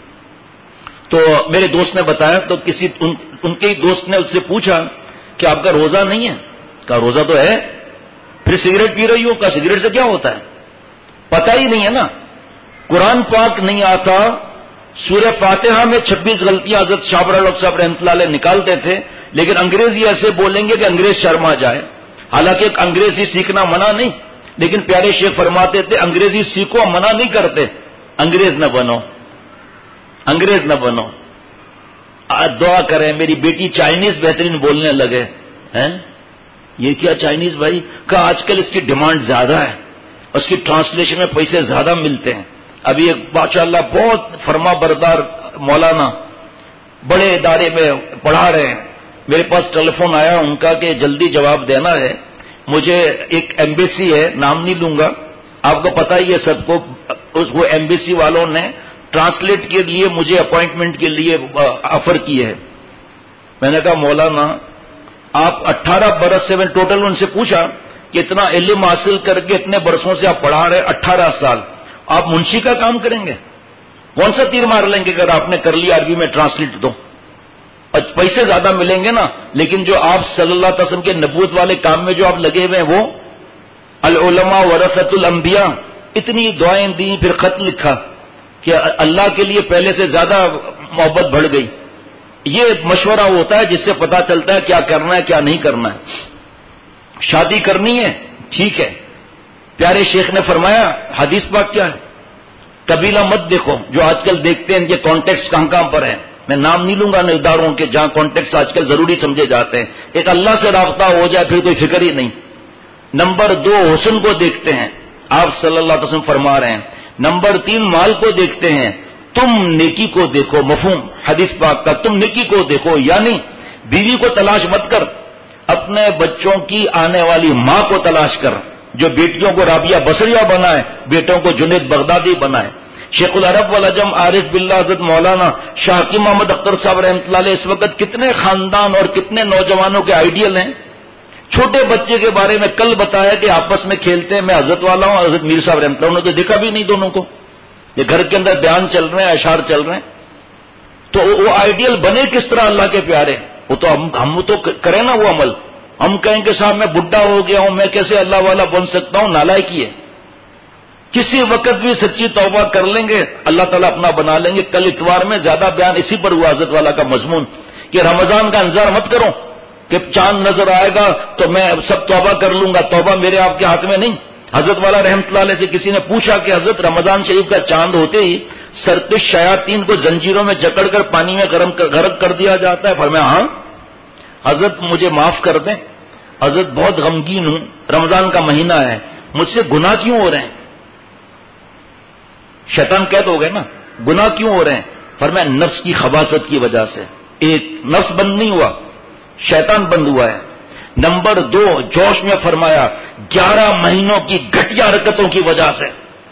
Speaker 1: تو میرے دوست نے بتایا، تو کسی ان, ان کے ہی دوست نے اس سے پوچھا کہ آپ کا روزہ نہیں ہے؟ کہا روزہ تو ہے، پھر سگریٹ پی رہی ہو؟ کہا سگریٹ سے کیا ہوتا ہے؟ پتہ ہی نہیں ہے نا، قرآن پاک نہیں آتا۔ سورہ فاتحہ میں چھبیس غلطیاں حضرت شاہ الحق صاحب رحمۃ اللہ علیہ نکالتے تھے، لیکن انگریزی ایسے بولیں گے کہ انگریز شرما جائے۔ حالانکہ ایک انگریزی سیکھنا منع نہیں، لیکن پیارے شیخ فرماتے تھے انگریزی سیکھو، منع نہیں کرتے، انگریز نہ بنو، انگریز نہ بنو۔ دعا کریں میری بیٹی چائنیز بہترین بولنے لگے ہیں۔ یہ کیا چائنیز بھائی؟ کہ آج کل اس کی ڈیمانڈ زیادہ ہے، اس کی ٹرانسلیشن میں پیسے زیادہ ملتے ہیں۔ ابھی ایک ماشاء اللہ بہت فرما بردار مولانا بڑے ادارے میں پڑھا رہے ہیں. میرے پاس ٹیلی فون آیا ان کا کہ جلدی جواب دینا ہے, مجھے ایک ایمبیسی ہے, نام نہیں لوں گا, آپ کو پتا ہی ہے سب کو, وہ ایمبیسی والوں نے ٹرانسلیٹ کے لیے مجھے اپوائنٹمنٹ کے لیے آفر کی ہے. میں نے کہا مولانا آپ اٹھارہ برس سے, میں ٹوٹل ان سے پوچھا کہ اتنا علم حاصل کر کے اتنے برسوں سے آپ پڑھا رہے, اٹھارہ سال, آپ منشی کا کام کریں گے؟ کون سا تیر مار لیں گے اگر آپ نے کر لیا عربی میں ٹرانسلیٹ تو؟ پیسے زیادہ ملیں گے نا, لیکن جو آپ صلی اللہ علیہ وسلم کے نبوت والے کام میں جو آپ لگے ہوئے ہیں وہ العلماء ورثۃ الانبیاء, اتنی دعائیں دیں, پھر خط لکھا کہ اللہ کے لیے پہلے سے زیادہ محبت بڑھ گئی. یہ مشورہ ہوتا ہے جس سے پتا چلتا ہے کیا کرنا ہے کیا نہیں کرنا ہے. شادی کرنی ہے ٹھیک ہے, پیارے شیخ نے فرمایا حدیث پاک کیا ہے, قبیلہ مت دیکھو جو آج کل دیکھتے ہیں ان کے کانٹیکٹس کہاں کہاں پر ہیں, میں نام نہیں لوں گا ان اداروں کے جہاں کانٹیکٹس آج کل ضروری سمجھے جاتے ہیں. ایک اللہ سے رابطہ ہو جائے پھر کوئی فکر ہی نہیں. نمبر دو حسن کو دیکھتے ہیں, آپ صلی اللہ علیہ وسلم فرما رہے ہیں. نمبر تین مال کو دیکھتے ہیں, تم نیکی کو دیکھو, مفہوم حدیث پاک کا, تم نیکی کو دیکھو, یعنی بیوی کو تلاش مت کر, اپنے بچوں کی آنے والی ماں کو تلاش کر, جو بیٹیوں کو رابعہ بصریہ بنائے, بیٹوں کو جنید بغدادی بنائے. شیخ العرب والعجم عارف باللہ حضرت مولانا شاہ حکیم محمد اختر صاحب رحمۃ اللہ علیہ اس وقت کتنے خاندان اور کتنے نوجوانوں کے آئیڈیل ہیں. چھوٹے بچے کے بارے میں کل بتایا کہ آپس میں کھیلتے ہیں, میں حضرت والا ہوں, حضرت میر صاحب رحمۃ اللہ, انہوں نے تو دیکھا بھی نہیں دونوں کو, یہ گھر کے اندر بیان چل رہے ہیں, اشعار چل رہے ہیں. تو وہ آئیڈیل بنے کس طرح اللہ کے پیارے, وہ تو ہم ہم تو کریں نا وہ عمل. ہم کہیں کہ صاحب میں بڈھا ہو گیا ہوں, میں کیسے اللہ والا بن سکتا ہوں, نالائکی ہے. کسی وقت بھی سچی توبہ کر لیں گے اللہ تعالیٰ اپنا بنا لیں گے. کل اتوار میں زیادہ بیان اسی پر ہوا حضرت والا کا مضمون کہ رمضان کا انتظار مت کرو کہ چاند نظر آئے گا تو میں سب توبہ کر لوں گا, توبہ میرے آپ کے ہاتھ میں نہیں. حضرت والا رحمۃ اللہ علیہ سے کسی نے پوچھا کہ حضرت رمضان شریف کا چاند ہوتے ہی سرکش شیاطین کو زنجیروں میں جکڑ کر پانی میں غرق کر دیا جاتا ہے. فرمایا ہاں حضرت مجھے معاف کر دیں, حضرت بہت غمگین ہوں, رمضان کا مہینہ ہے, مجھ سے گناہ کیوں ہو رہے ہیں؟ شیطان قید ہو گئے نا, گناہ کیوں ہو رہے ہیں؟ فرمایا نفس کی خباثت کی وجہ سے. ایک نفس بند نہیں ہوا, شیطان بند ہوا ہے. نمبر دو جوش میں فرمایا گیارہ مہینوں کی گھٹیا حرکتوں کی وجہ سے.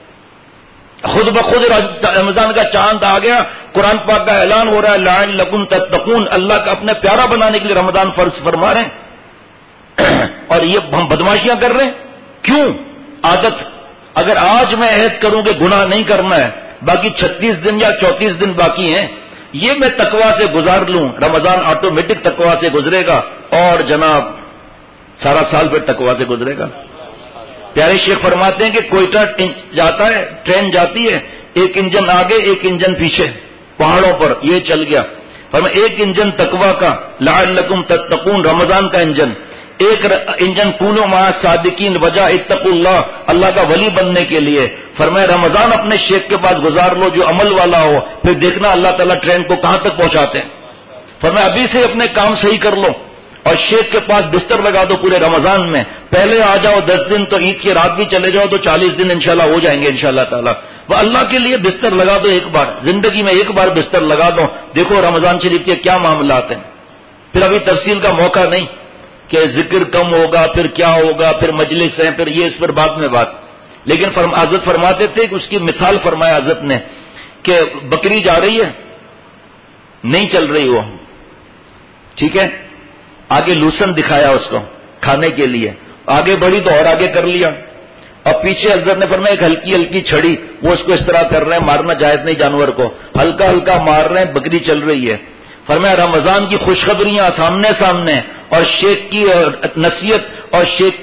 Speaker 1: خود بخود رمضان کا چاند آ گیا, قرآن پاک کا اعلان ہو رہا ہے لعلکم تتقون, اللہ کا اپنے پیارا بنانے کے لیے رمضان فرض فرما رہے ہیں, اور یہ ہم بدماشیاں کر رہے ہیں. کیوں؟ عادت. اگر آج میں عہد کروں کہ گناہ نہیں کرنا ہے, باقی چھتیس دن یا چونتیس دن باقی ہیں, یہ میں تقوی سے گزار لوں, رمضان آٹومیٹک تقوی سے گزرے گا, اور جناب سارا سال پھر تقوی سے گزرے گا. پیارے شیخ فرماتے ہیں کہ کوئٹہ جاتا ہے, ٹرین جاتی ہے, ایک انجن آگے ایک انجن پیچھے, پہاڑوں پر یہ چل گیا. فرمایا ایک انجن تقوی کا لعلکم تتقون رمضان کا انجن, ایک انجن کونوا مع صادقین وجہ اتقوا اللہ, اللہ کا ولی بننے کے لیے. فرمایا رمضان اپنے شیخ کے پاس گزار لو جو عمل والا ہو, پھر دیکھنا اللہ تعالیٰ ٹرین کو کہاں تک پہنچاتے ہیں. فرمایا ابھی سے اپنے کام صحیح کر لو, اور شیخ کے پاس بستر لگا دو پورے رمضان میں. پہلے آ جاؤ دس دن, تو عید کی رات بھی چلے جاؤ تو چالیس دن انشاءاللہ ہو جائیں گے انشاءاللہ تعالیٰ. وہ اللہ کے لیے بستر لگا دو, ایک بار زندگی میں ایک بار بستر لگا دو, دیکھو رمضان شریف کے کیا معاملات ہیں. پھر ابھی تفصیل کا موقع نہیں کہ ذکر کم ہوگا, پھر کیا ہوگا, پھر مجلس ہے, پھر یہ اس پر بعد میں بات. لیکن فرم حضرت فرماتے تھے کہ اس کی مثال فرمایا حضرت نے کہ بکری جا رہی ہے, نہیں چل رہی وہ, ٹھیک ہے, آگے لوسن دکھایا اس کو کھانے کے لیے, آگے بڑھی تو اور آگے کر لیا, اور پیچھے حضرت نے فرمایا ایک ہلکی ہلکی چھڑی, وہ اس کو اس طرح کر رہے ہیں, مارنا جائز نہیں جانور کو, ہلکا ہلکا مار رہے ہیں, بکری چل رہی ہے. فرمایا رمضان کی خوشخبریاں سامنے سامنے, اور شیخ کی نصیحت اور شیخ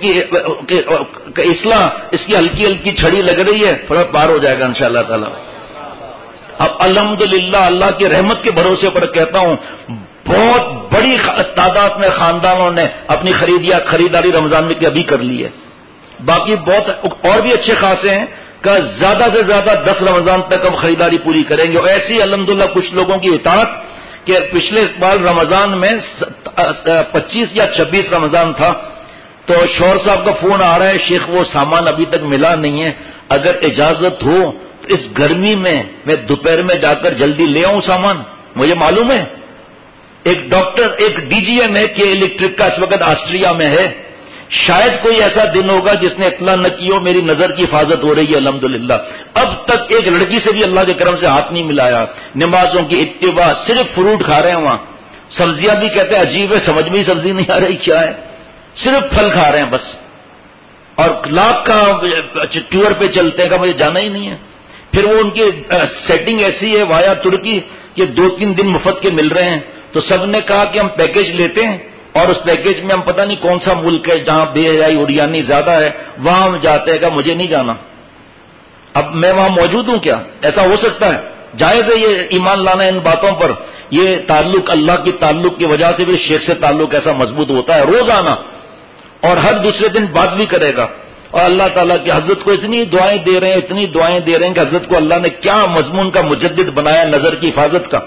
Speaker 1: کی اصلاح, اس کی ہلکی ہلکی چھڑی لگ رہی ہے, فرمایا پار ہو جائے گا انشاءاللہ تعالی. اب الحمدللہ اللہ کی رحمت کے بھروسے پر کہتا ہوں, بہت بڑی تعداد میں خاندانوں نے اپنی خریدیا خریداری رمضان میں ابھی کر لی ہے. باقی بہت اور بھی اچھے خاصے ہیں کہ زیادہ سے زیادہ دس رمضان تک ہم خریداری پوری کریں گے. اور ایسی الحمدللہ کچھ لوگوں کی اطاعت کہ پچھلے بار رمضان میں پچیس یا چھبیس رمضان تھا, تو شوہر صاحب کا فون آ رہا ہے, شیخ وہ سامان ابھی تک ملا نہیں ہے, اگر اجازت ہو تو اس گرمی میں میں دوپہر میں جا کر جلدی لے آؤں سامان. مجھے معلوم ہے ایک ڈاکٹر ایک ڈی جی ایم ہے کہ الیکٹرک کا اس وقت آسٹریا میں ہے. شاید کوئی ایسا دن ہوگا جس نے اطلاع نہ کی ہو میری نظر کی حفاظت ہو رہی ہے الحمدللہ. اب تک ایک لڑکی سے بھی اللہ کے کرم سے ہاتھ نہیں ملایا. نمازوں کی اتباع, صرف فروٹ کھا رہے ہیں وہاں. سبزیاں بھی کہتے ہیں عجیب ہے, سمجھ میں ہی سبزی نہیں آ رہی کیا ہے, صرف پھل کھا رہے ہیں بس. اور لاکھ کا ٹور پہ چلتے ہیں کہ مجھے جانا ہی نہیں ہے. پھر وہ ان کی سیٹنگ ایسی ہے وایا ترکی کہ دو تین دن مفت کے مل رہے ہیں, تو سب نے کہا کہ ہم پیکیج لیتے ہیں اور اس پیکیج میں ہم پتہ نہیں کون سا ملک ہے جہاں بے حیائی اریانی زیادہ ہے وہاں ہم جاتے ہیں کہ مجھے نہیں جانا. اب میں وہاں موجود ہوں کیا؟ ایسا ہو سکتا ہے؟ جائز ہے یہ ایمان لانا ان باتوں پر. یہ تعلق اللہ کی تعلق کی وجہ سے بھی شیخ سے تعلق ایسا مضبوط ہوتا ہے روز آنا, اور ہر دوسرے دن بات بھی کرے گا. اور اللہ تعالیٰ کی حضرت کو اتنی دعائیں دے رہے ہیں اتنی دعائیں دے رہے ہیں کہ حضرت کو اللہ نے کیا مضمون کا مجدد بنایا نظر کی حفاظت کا.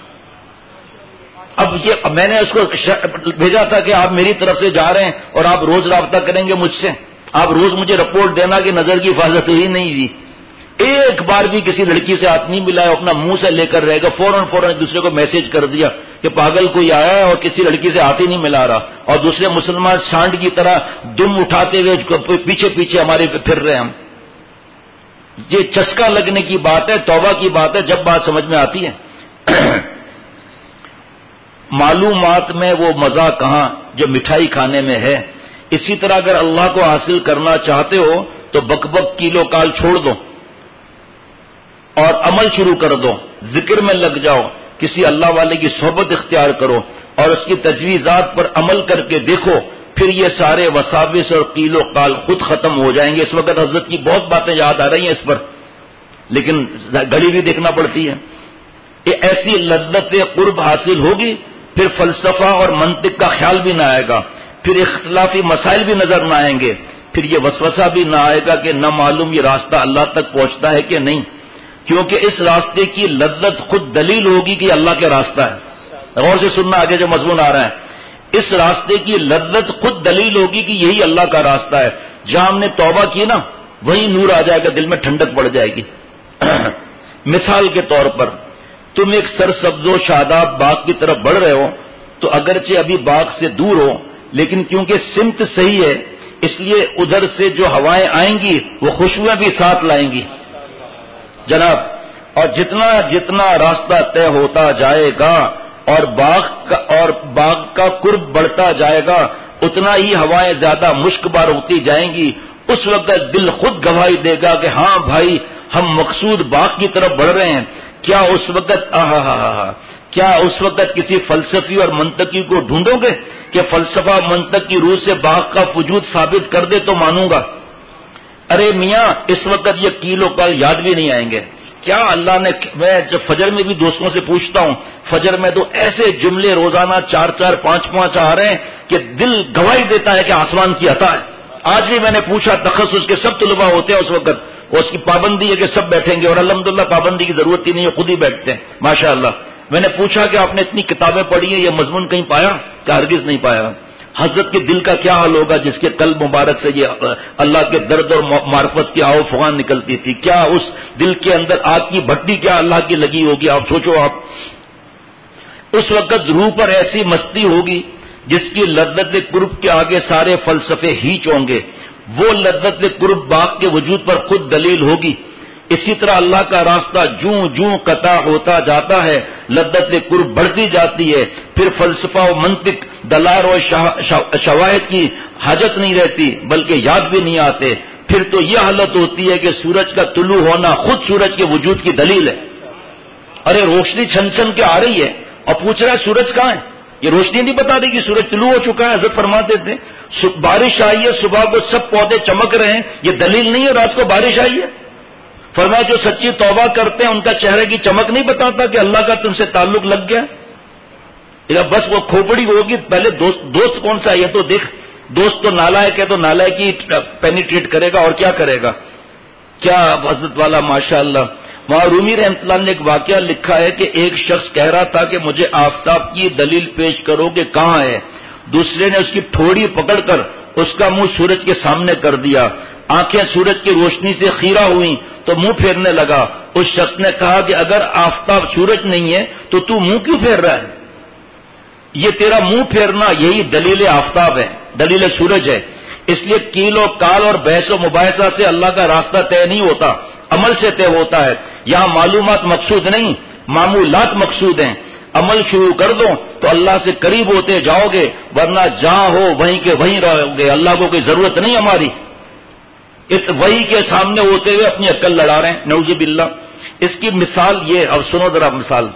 Speaker 1: اب یہ میں نے اس کو بھیجا تھا کہ آپ میری طرف سے جا رہے ہیں اور آپ روز رابطہ کریں گے مجھ سے, آپ روز مجھے رپورٹ دینا کہ نظر کی حفاظت ہی نہیں دی. ایک بار بھی کسی لڑکی سے ہاتھ نہیں ملایا, اپنا منہ سے لے کر رہے گا. فوراً فوراً ایک دوسرے کو میسج کر دیا کہ پاگل کوئی آیا ہے اور کسی لڑکی سے ہاتھ ہی نہیں ملا رہا, اور دوسرے مسلمان سانڈ کی طرح دم اٹھاتے ہوئے پیچھے پیچھے ہمارے پھر رہے ہم. یہ چسکا لگنے کی بات ہے, توبہ کی بات ہے جب بات سمجھ میں آتی ہے. معلومات میں وہ مزہ کہاں جو مٹھائی کھانے میں ہے. اسی طرح اگر اللہ کو حاصل کرنا چاہتے ہو تو بک بک کیلو کال چھوڑ دو اور عمل شروع کر دو, ذکر میں لگ جاؤ, کسی اللہ والے کی صحبت اختیار کرو اور اس کی تجویزات پر عمل کر کے دیکھو, پھر یہ سارے وساوس اور قیل و قال خود ختم ہو جائیں گے. اس وقت حضرت کی بہت باتیں یاد آ رہی ہیں اس پر, لیکن گھڑی بھی دیکھنا پڑتی ہے. یہ ایسی لذت قرب حاصل ہوگی, پھر فلسفہ اور منطق کا خیال بھی نہ آئے گا, پھر اختلافی مسائل بھی نظر نہ آئیں گے, پھر یہ وسوسہ بھی نہ آئے گا کہ نہ معلوم یہ راستہ اللہ تک پہنچتا ہے کہ نہیں, کیونکہ اس راستے کی لذت خود دلیل ہوگی کہ اللہ کا راستہ ہے. غور سے سننا آگے جو مضمون آ رہا ہے, اس راستے کی لذت خود دلیل ہوگی کہ یہی اللہ کا راستہ ہے. جہاں ہم نے توبہ کی نا وہی نور آ جائے گا, دل میں ٹھنڈک پڑ جائے گی. مثال کے طور پر تم ایک سرسبز و شاداب باغ کی طرف بڑھ رہے ہو, تو اگرچہ ابھی باغ سے دور ہو لیکن کیونکہ سمت صحیح ہے اس لیے ادھر سے جو ہوائیں آئیں گی وہ خوشبوئیں بھی ساتھ لائیں گی جناب. اور جتنا جتنا راستہ طے ہوتا جائے گا اور باغ کا اور باغ کا قرب بڑھتا جائے گا اتنا ہی ہوائیں زیادہ مشک بار ہوتی جائیں گی. اس وقت دل خود گواہی دے گا کہ ہاں بھائی ہم مقصود باغ کی طرف بڑھ رہے ہیں. کیا اس وقت آہا ہا ہا کیا اس وقت کسی فلسفی اور منطقی کو ڈھونڈو گے کہ فلسفہ منطق کی روح سے باغ کا وجود ثابت کر دے تو مانوں گا؟ ارے میاں اس وقت یہ کیلو کال یاد بھی نہیں آئیں گے. کیا اللہ نے, میں جب فجر میں بھی دوستوں سے پوچھتا ہوں, فجر میں تو ایسے جملے روزانہ چار چار پانچ پانچ آ رہے ہیں کہ دل گواہی دیتا ہے کہ آسمان کی عطا ہے. آج بھی میں نے پوچھا, تخصص کے سب طلباء ہوتے ہیں اس وقت, اور اس کی پابندی ہے کہ سب بیٹھیں گے, اور الحمدللہ پابندی کی ضرورت ہی نہیں ہے, خود ہی بیٹھتے ہیں ماشاءاللہ. میں نے پوچھا کہ آپ نے اتنی کتابیں پڑھی ہیں, یہ مضمون کہیں پایا؟ کہ ہرگز نہیں پایا. حضرت کے دل کا کیا حال ہوگا جس کے قلب مبارک سے یہ اللہ کے درد اور معرفت کی آؤ فغان نکلتی تھی. کیا اس دل کے اندر آگ کی بھٹی کیا اللہ کی لگی ہوگی, آپ سوچو. آپ اس وقت روح پر ایسی مستی ہوگی جس کی لذت قرب کے آگے سارے فلسفے ہیچ ہوں گے. وہ لذت قرب باغ کے وجود پر خود دلیل ہوگی. اسی طرح اللہ کا راستہ جوں جوں قطع ہوتا جاتا ہے لذت قرب بڑھتی جاتی ہے. پھر فلسفہ و منطق دلائل و شواہد کی حاجت نہیں رہتی بلکہ یاد بھی نہیں آتے. پھر تو یہ حالت ہوتی ہے کہ سورج کا طلوع ہونا خود سورج کے وجود کی دلیل ہے. ارے روشنی چھن چھن کے آ رہی ہے اور پوچھ رہا ہے سورج کہاں ہے. یہ روشنی نہیں بتا رہی کہ سورج طلوع ہو چکا ہے. حضرت فرماتے تھے بارش آئی ہے, صبح کو سب پودے چمک رہے ہیں, یہ دلیل نہیں ہے رات کو بارش آئی ہے. فرمایا جو سچی توبہ کرتے ہیں ان کا چہرے کی چمک نہیں بتاتا کہ اللہ کا تم سے تعلق لگ گیا. بس وہ کھوپڑی ہوگی, پہلے دوست دوست کون سا ہے یہ تو دیکھ. دوست تو نالائق ہے تو نالائق ہی پینیٹریٹ کرے گا اور کیا کرے گا. کیا حضرت والا ماشاءاللہ. وہاں رومی رحمۃ اللہ نے ایک واقعہ لکھا ہے کہ ایک شخص کہہ رہا تھا کہ مجھے آفتاب کی دلیل پیش کرو کہ کہاں ہے. دوسرے نے اس کی تھوڑی پکڑ کر اس کا منہ سورج کے سامنے کر دیا. آنکھیں سورج کی روشنی سے خیرہ ہوئیں تو منہ پھیرنے لگا. اس شخص نے کہا کہ اگر آفتاب سورج نہیں ہے تو تو منہ کیوں پھیر رہا ہے. یہ تیرا منہ پھیرنا یہی دلیل آفتاب ہے، دلیل سورج ہے. اس لیے کیل و کال اور بحث و مباحثہ سے اللہ کا راستہ طے نہیں ہوتا، عمل سے طے ہوتا ہے. یہاں معلومات مقصود نہیں، معمولات مقصود ہیں. عمل شروع کر دو تو اللہ سے قریب ہوتے جاؤ گے، ورنہ جہاں ہو وہیں کے وہیں رہو گے. اللہ کو کوئی ضرورت نہیں ہماری، اس وہی کے سامنے ہوتے ہوئے اپنی عقل لڑا رہے ہیں، نعوذ باللہ. اس کی مثال یہ، اب سنو ذرا مثال.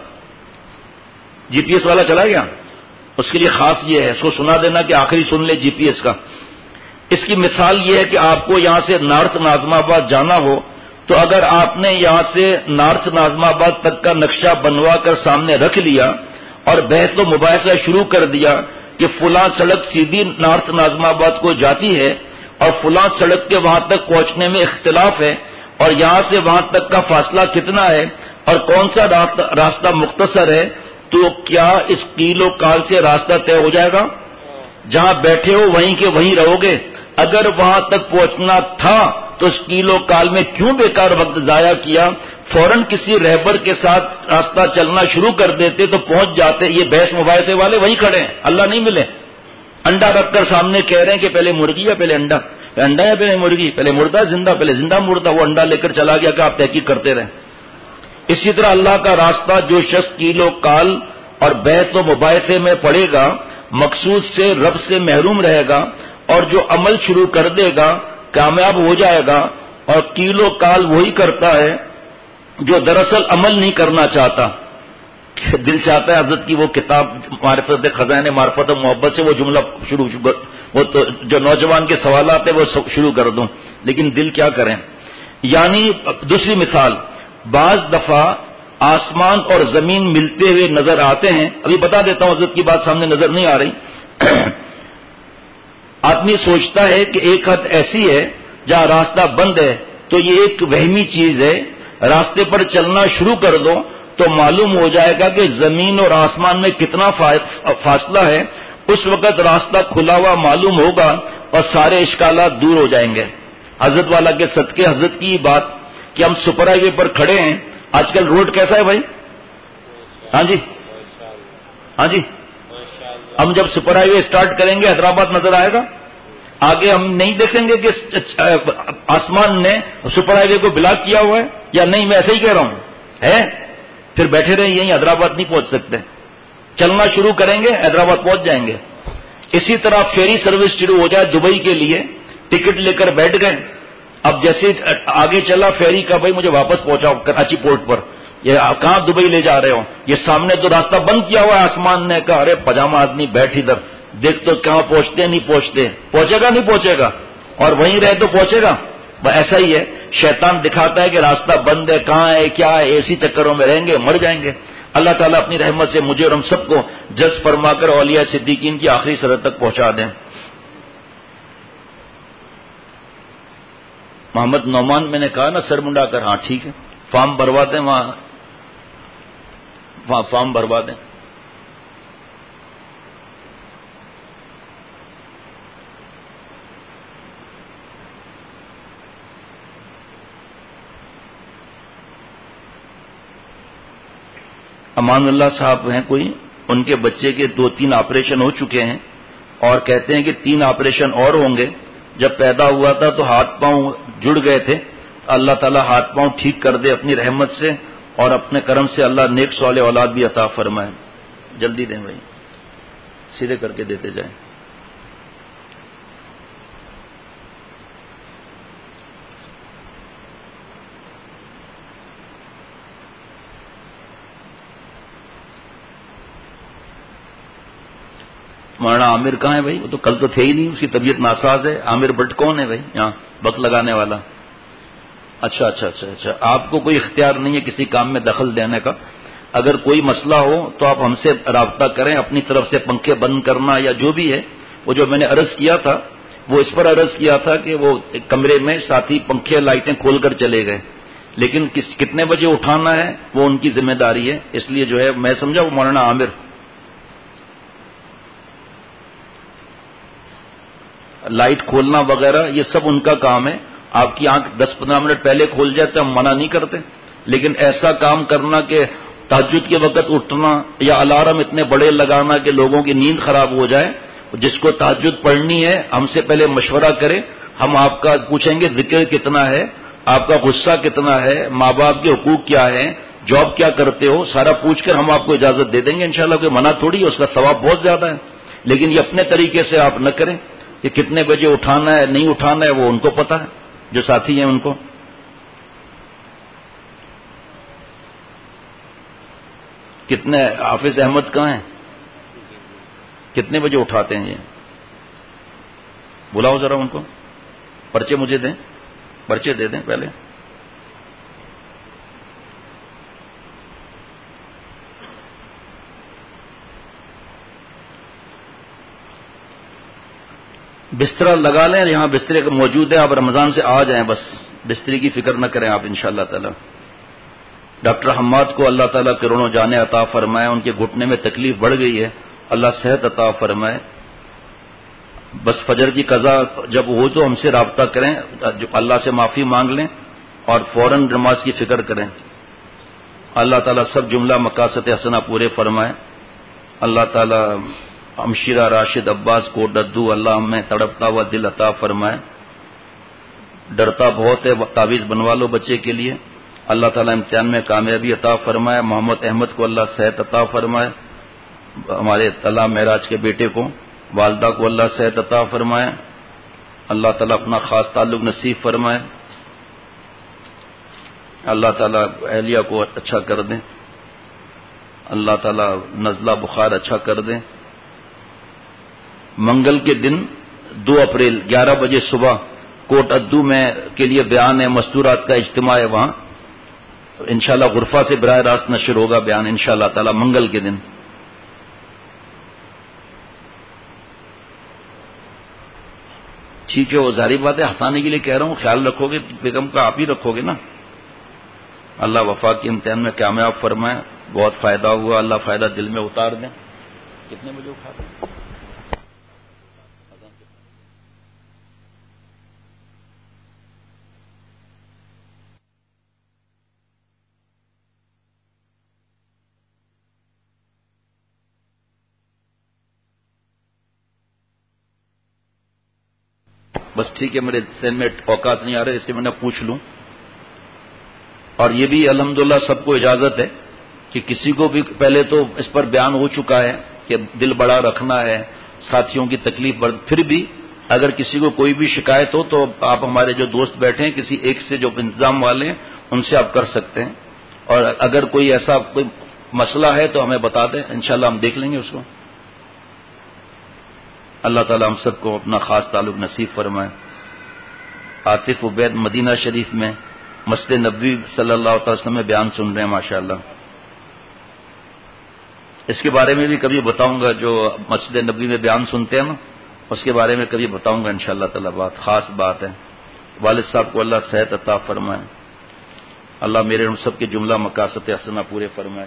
Speaker 1: جی پی ایس والا چلا گیا، اس کے لیے خاص یہ ہے، اس کو سنا دینا کہ آخری سن لے جی پی ایس کا. اس کی مثال یہ ہے کہ آپ کو یہاں سے نارتھ ناظم آباد جانا ہو تو اگر آپ نے یہاں سے نارتھ ناظم آباد تک کا نقشہ بنوا کر سامنے رکھ لیا اور بحث و مباحثہ شروع کر دیا کہ فلاں سڑک سیدھی نارتھ ناظم آباد کو جاتی ہے اور فلاں سڑک کے وہاں تک پہنچنے میں اختلاف ہے اور یہاں سے وہاں تک کا فاصلہ کتنا ہے اور کون سا راستہ مختصر ہے، تو کیا اس قیل و کال سے راستہ طے ہو جائے گا؟ جہاں بیٹھے ہو وہیں کے وہیں رہو گے. اگر وہاں تک پہنچنا تھا تو اس قیل و کال میں کیوں بیکار وقت ضائع کیا؟ فوراً کسی رہبر کے ساتھ راستہ چلنا شروع کر دیتے تو پہنچ جاتے. یہ بحث مباحثے والے وہیں کھڑے ہیں، اللہ نہیں ملے. انڈا رکھ کر سامنے کہہ رہے ہیں کہ پہلے مرغی یا پہلے انڈا، انڈا یا پہلے مرغی، پہلے مردہ زندہ، پہلے زندہ مردہ. وہ انڈا لے کر چلا گیا کہ آپ تحقیق کرتے رہیں. اسی طرح اللہ کا راستہ جو شخص قیل و کال اور بحث و مباحثے میں پڑے گا مقصود سے رب سے محروم رہے گا، اور جو عمل شروع کر دے گا کامیاب ہو جائے گا. اور قیل و کال وہی کرتا ہے جو دراصل عمل نہیں کرنا چاہتا. دل چاہتا ہے حضرت کی وہ کتاب معرفت خزائن معرفت و محبت سے وہ جملہ شروع وہ تو جو نوجوان کے سوالات ہیں وہ شروع کر دوں، لیکن دل کیا کریں. یعنی دوسری مثال، بعض دفعہ آسمان اور زمین ملتے ہوئے نظر آتے ہیں. ابھی بتا دیتا ہوں، حضرت کی بات سامنے نظر نہیں آ رہی. آدمی سوچتا ہے کہ ایک حد ایسی ہے جہاں راستہ بند ہے تو یہ ایک وہمی چیز ہے، راستے پر چلنا شروع کر دو تو معلوم ہو جائے گا کہ زمین اور آسمان میں کتنا فاصلہ ہے. اس وقت راستہ کھلا ہوا معلوم ہوگا اور سارے اشکالات دور ہو جائیں گے. حضرت والا کے صدقے حضرت کی بات کہ ہم سپر ہائی وے پر کھڑے ہیں. آج کل روڈ کیسا ہے بھائی؟ ہاں جی ہاں جی ہم جب سپر ہائی وے اسٹارٹ کریں گے حیدرآباد نظر آئے گا. آگے ہم نہیں دیکھیں گے کہ آسمان نے سپر ہائی وے کو بلاک کیا ہوا ہے یا نہیں. میں ایسے ہی کہہ رہا ہوں ہے. پھر بیٹھے رہیں یہیں حیدرآباد نہیں پہنچ سکتے. چلنا شروع کریں گے حیدرآباد پہنچ جائیں گے. اسی طرح فیری سروس شروع ہو جائے دبئی کے لیے، ٹکٹ لے کر بیٹھ گئے. اب جیسے آگے چلا فیری کا، بھائی مجھے واپس پہنچاؤ کراچی پورٹ پر. یہ کہاں دبئی لے جا رہے ہو؟ یہ سامنے تو راستہ بند کیا ہوا ہے. آسمان نے کہا ارے پجامہ آدمی بیٹھ ادھر دیکھ تو کہاں پہنچتے نہیں پہنچتے. پہنچے گا نہیں پہنچے گا، اور وہیں رہے تو پہنچے گا. ایسا ہی ہے، شیطان دکھاتا ہے کہ راستہ بند ہے، کہاں ہے کیا ہے، ایسی چکروں میں رہیں گے مر جائیں گے. اللہ تعالیٰ اپنی رحمت سے مجھے اور ہم سب کو جذب فرما کر اولیاء صدیقین کی آخری سرحد تک پہنچا دیں. محمد نعمان میں نے کہا نا سر منڈا کر، ہاں ٹھیک ہے فارم بھروا دیں، وہاں وہاں فارم بھروا دیں. امان اللہ صاحب ہیں کوئی، ان کے بچے کے دو تین آپریشن ہو چکے ہیں اور کہتے ہیں کہ تین آپریشن اور ہوں گے. جب پیدا ہوا تھا تو ہاتھ پاؤں جڑ گئے تھے. اللہ تعالیٰ ہاتھ پاؤں ٹھیک کر دے اپنی رحمت سے اور اپنے کرم سے اللہ نیک صالح اولاد بھی عطا فرمائے. جلدی دیں بھائی، سیدھے کر کے دیتے جائیں. مولانا عامر کہاں ہے بھائی؟ وہ تو کل تو تھے ہی نہیں، اس کی طبیعت ناساز ہے. عامر بٹ کون ہے بھائی یہاں وقت لگانے والا؟ اچھا اچھا اچھا اچھا آپ کو کوئی اختیار نہیں ہے کسی کام میں دخل دینے کا. اگر کوئی مسئلہ ہو تو آپ ہم سے رابطہ کریں. اپنی طرف سے پنکھے بند کرنا یا جو بھی ہے، وہ جو میں نے عرض کیا تھا وہ اس پر عرض کیا تھا کہ وہ کمرے میں ساتھی پنکھے لائٹیں کھول کر چلے گئے، لیکن کس کتنے بجے اٹھانا ہے وہ ان کی ذمہ داری ہے. اس لیے جو ہے میں سمجھا وہ مولانا عامر لائٹ کھولنا وغیرہ یہ سب ان کا کام ہے. آپ کی آنکھ دس پندرہ منٹ پہلے کھول جائے تو ہم منع نہیں کرتے، لیکن ایسا کام کرنا کہ تہجد کے وقت اٹھنا یا الارم اتنے بڑے لگانا کہ لوگوں کی نیند خراب ہو جائے. جس کو تہجد پڑھنی ہے ہم سے پہلے مشورہ کرے. ہم آپ کا پوچھیں گے ذکر کتنا ہے, آپ کا غصہ کتنا ہے, ماں باپ کے حقوق کیا ہیں, جاب کیا کرتے ہو, سارا پوچھ کر ہم آپ کو اجازت دے دیں گے انشاءاللہ. کوئی منع تھوڑی ہے, اس کا ثواب بہت زیادہ ہے. لیکن یہ اپنے طریقے سے آپ نہ کریں کہ کتنے بجے اٹھانا ہے نہیں اٹھانا ہے, وہ ان کو پتا ہے جو ساتھی ہیں ان کو. کتنے حافظ احمد کہاں ہیں, کتنے بجے اٹھاتے ہیں یہ؟ بلاؤ ذرا ان کو, پرچے مجھے دیں, پرچے دے دیں پہلے. بستر لگا لیں, یہاں بسترے موجود ہے, آپ رمضان سے آ جائیں, بس بستری کی فکر نہ کریں آپ انشاءاللہ تعالی. ڈاکٹر حماد کو اللہ تعالیٰ کروڑوں جانے عطا فرمائے. ان کے گھٹنے میں تکلیف بڑھ گئی ہے, اللہ صحت عطا فرمائے. بس فجر کی قضا جب ہو تو ہم سے رابطہ کریں, اللہ سے معافی مانگ لیں اور فوراً نماز کی فکر کریں. اللہ تعالیٰ سب جملہ مقاصد حسنہ پورے فرمائے. اللہ تعالیٰ ہمشیرہ راشد عباس کو ڈدو اللہ ہمیں تڑپتا ہوا دل عطا فرمائے. ڈرتا بہت ہے, تعویذ بنوا لو بچے کے لیے. اللہ تعالیٰ امتحان میں کامیابی عطا فرمائے. محمد احمد کو اللہ صحت عطا فرمائے. ہمارے طلحہ معراج کے بیٹے کو, والدہ کو اللہ صحت عطا فرمائے. اللہ تعالیٰ اپنا خاص تعلق نصیب فرمائے. اللہ تعالیٰ اہلیہ کو اچھا کر دیں. اللہ تعالیٰ نزلہ بخار اچھا کر دیں. منگل کے دن دو اپریل گیارہ بجے صبح کوٹ ادو میں کے لیے بیان ہے, مستورات کا اجتماع ہے وہاں انشاءاللہ. غرفہ سے براہ راست نشر ہوگا بیان انشاءاللہ تعالی منگل کے دن. ٹھیک ہے, وہ ظاہری بات ہے, ہنسانے کے لیے کہہ رہا ہوں, خیال رکھو گے بیگم کا آپ ہی رکھو گے نا. اللہ وفا کے امتحان میں کامیاب فرمائے. بہت فائدہ ہوا, اللہ فائدہ دل میں اتار دیں. کتنے بجے اٹھا دیں؟ بس ٹھیک ہے, میرے ذہن میں اوقات نہیں آ رہے, اس لیے میں نے پوچھ لوں. اور یہ بھی الحمدللہ سب کو اجازت ہے کہ کسی کو بھی, پہلے تو اس پر بیان ہو چکا ہے کہ دل بڑا رکھنا ہے, ساتھیوں کی تکلیف بڑھ, پھر بھی اگر کسی کو کوئی بھی شکایت ہو تو آپ ہمارے جو دوست بیٹھے ہیں کسی ایک سے جو انتظام والے ہیں ان سے آپ کر سکتے ہیں. اور اگر کوئی ایسا کوئی مسئلہ ہے تو ہمیں بتا دیں, انشاءاللہ ہم دیکھ لیں گے اس کو. اللہ تعالیٰ ہم سب کو اپنا خاص تعلق نصیب فرمائے. عاطف عبید مدینہ شریف میں مسجد نبوی صلی اللہ علیہ وسلم میں بیان سن رہے ہیں ماشاءاللہ. اس کے بارے میں بھی کبھی بتاؤں گا, جو مسجد نبوی میں بیان سنتے ہیں نا, اس کے بارے میں کبھی بتاؤں گا انشاءاللہ تعالی. بات خاص بات ہے. والد صاحب کو اللہ صحت عطا فرمائے. اللہ میرے ہم سب کے جملہ مقاصد حسنہ پورے فرمائے.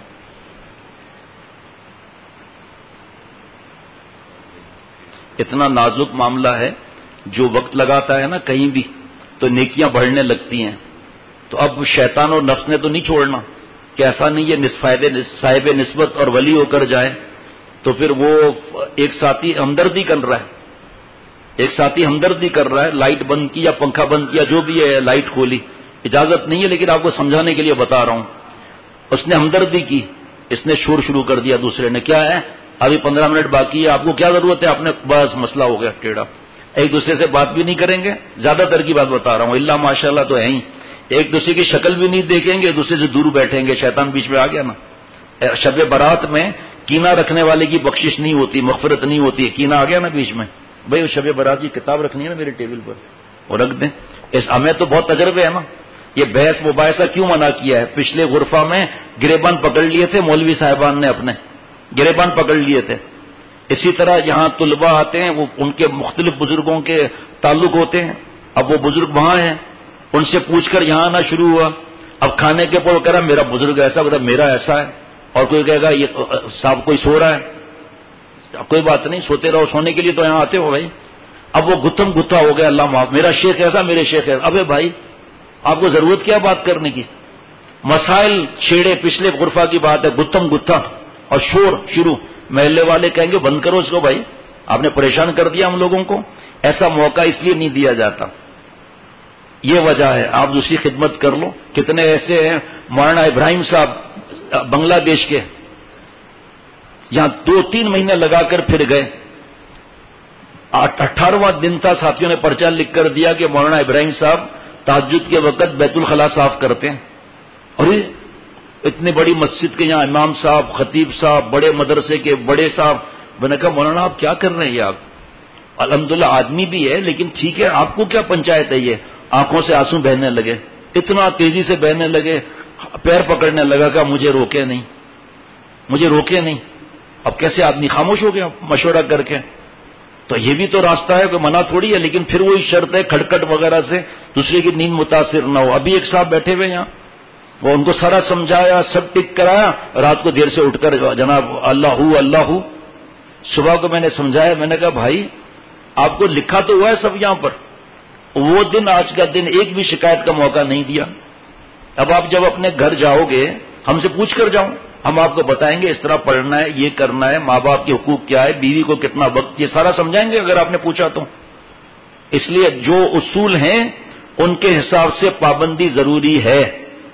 Speaker 1: اتنا نازک معاملہ ہے, جو وقت لگاتا ہے نا کہیں بھی تو نیکیاں بڑھنے لگتی ہیں. تو اب شیطان اور نفس نے تو نہیں چھوڑنا کہ ایسا نہیں ہے صاحب نسبت اور ولی ہو کر جائے. تو پھر وہ ایک ساتھی ہمدردی کر رہا ہے, ایک ساتھی ہمدردی کر رہا ہے, لائٹ بند کی یا پنکھا بند کیا جو بھی ہے, لائٹ کھولی, اجازت نہیں ہے لیکن آپ کو سمجھانے کے لیے بتا رہا ہوں. اس نے ہمدردی کی, اس نے شور شروع کر دیا دوسرے نے, کیا ہے ابھی پندرہ منٹ باقی ہے, آپ کو کیا ضرورت ہے, آپ نے بس مسئلہ ہو گیا ٹیڑھا. ایک دوسرے سے بات بھی نہیں کریں گے, زیادہ تر کی بات بتا رہا ہوں, اللہ ماشاءاللہ تو ہے ہی. ایک دوسرے کی شکل بھی نہیں دیکھیں گے, ایک دوسرے سے دور بیٹھیں گے. شیطان بیچ میں آ گیا نا. شب برات میں کینہ رکھنے والے کی بخشش نہیں ہوتی, مغفرت نہیں ہوتی. کینہ آ گیا نا بیچ میں, بھائی شب برات کی کتاب رکھنی ہے نا میرے ٹیبل پر, اور رکھ دیں. اس ہمیں تو بہت تجربے ہے نا. یہ بحث مباحثہ کیوں منع کیا ہے؟ پچھلے غرفہ میں گریبان پکڑ لیے تھے مولوی صاحبان نے, اپنے گریبان پکڑ لیے تھے. اسی طرح یہاں طلباء آتے ہیں, وہ ان کے مختلف بزرگوں کے تعلق ہوتے ہیں. اب وہ بزرگ وہاں ہیں, ان سے پوچھ کر یہاں آنا شروع ہوا. اب کھانے کے اوپر وہ کہہ رہا میرا بزرگ ایسا, بتا میرا ایسا ہے, اور کوئی کہے گا یہ صاحب کوئی سو رہا ہے. کوئی بات نہیں, سوتے رہو, سونے کے لیے تو یہاں آتے ہو بھائی. اب وہ گتھم گتھا ہو گیا, اللہ معاف, میرا شیخ ایسا, میرے شیخ ایسا. ابے بھائی آپ کو ضرورت کیا بات کرنے کی؟ مسائل چھیڑے، پچھلے غرفہ کی بات ہے، گتم گتھا اور شور شروع، محلے والے کہیں گے بند کرو اس کو بھائی، آپ نے پریشان کر دیا ہم لوگوں کو. ایسا موقع اس لیے نہیں دیا جاتا، یہ وجہ ہے. آپ دوسری خدمت کر لو. کتنے ایسے ہیں، مولانا ابراہیم صاحب بنگلہ دیش کے، یہاں دو تین مہینے لگا کر پھر گئے. اٹھارہواں دن تھا، ساتھیوں نے پرچہ لکھ کر دیا کہ مولانا ابراہیم صاحب تہجد کے وقت بیت الخلاء صاف کرتے ہیں. اور اتنی بڑی مسجد کے یہاں امام صاحب، خطیب صاحب، بڑے مدرسے کے بڑے صاحب. میں نے کہا مولانا آپ کیا کر رہے ہیں؟ یہ آپ الحمدللہ آدمی بھی ہے، لیکن ٹھیک ہے، آپ کو کیا پنچایت ہے؟ یہ آنکھوں سے آنسو بہنے لگے، اتنا تیزی سے بہنے لگے، پیر پکڑنے لگا کہ مجھے روکے نہیں، مجھے روکے نہیں. اب کیسے آدمی خاموش ہو گیا مشورہ کر کے؟ تو یہ بھی تو راستہ ہے، کوئی منع تھوڑی ہے، لیکن پھر وہی شرط ہے کھٹکھٹ وغیرہ سے دوسرے کی نیند متاثر نہ ہو. ابھی ایک صاحب بیٹھے ہوئے یہاں، وہ ان کو سارا سمجھایا، سب ٹک کرایا، رات کو دیر سے اٹھ کر جناب اللہ ہو اللہ ہو. صبح کو میں نے سمجھایا، میں نے کہا بھائی آپ کو لکھا تو ہوا ہے سب یہاں پر، وہ دن آج کا دن ایک بھی شکایت کا موقع نہیں دیا. اب آپ جب اپنے گھر جاؤ گے ہم سے پوچھ کر جاؤ، ہم آپ کو بتائیں گے اس طرح پڑھنا ہے، یہ کرنا ہے، ماں باپ کے حقوق کیا ہے، بیوی کو کتنا وقت، یہ سارا سمجھائیں گے اگر آپ نے پوچھا تو. اس لیے جو اصول ہیں ان کے حساب سے پابندی ضروری ہے.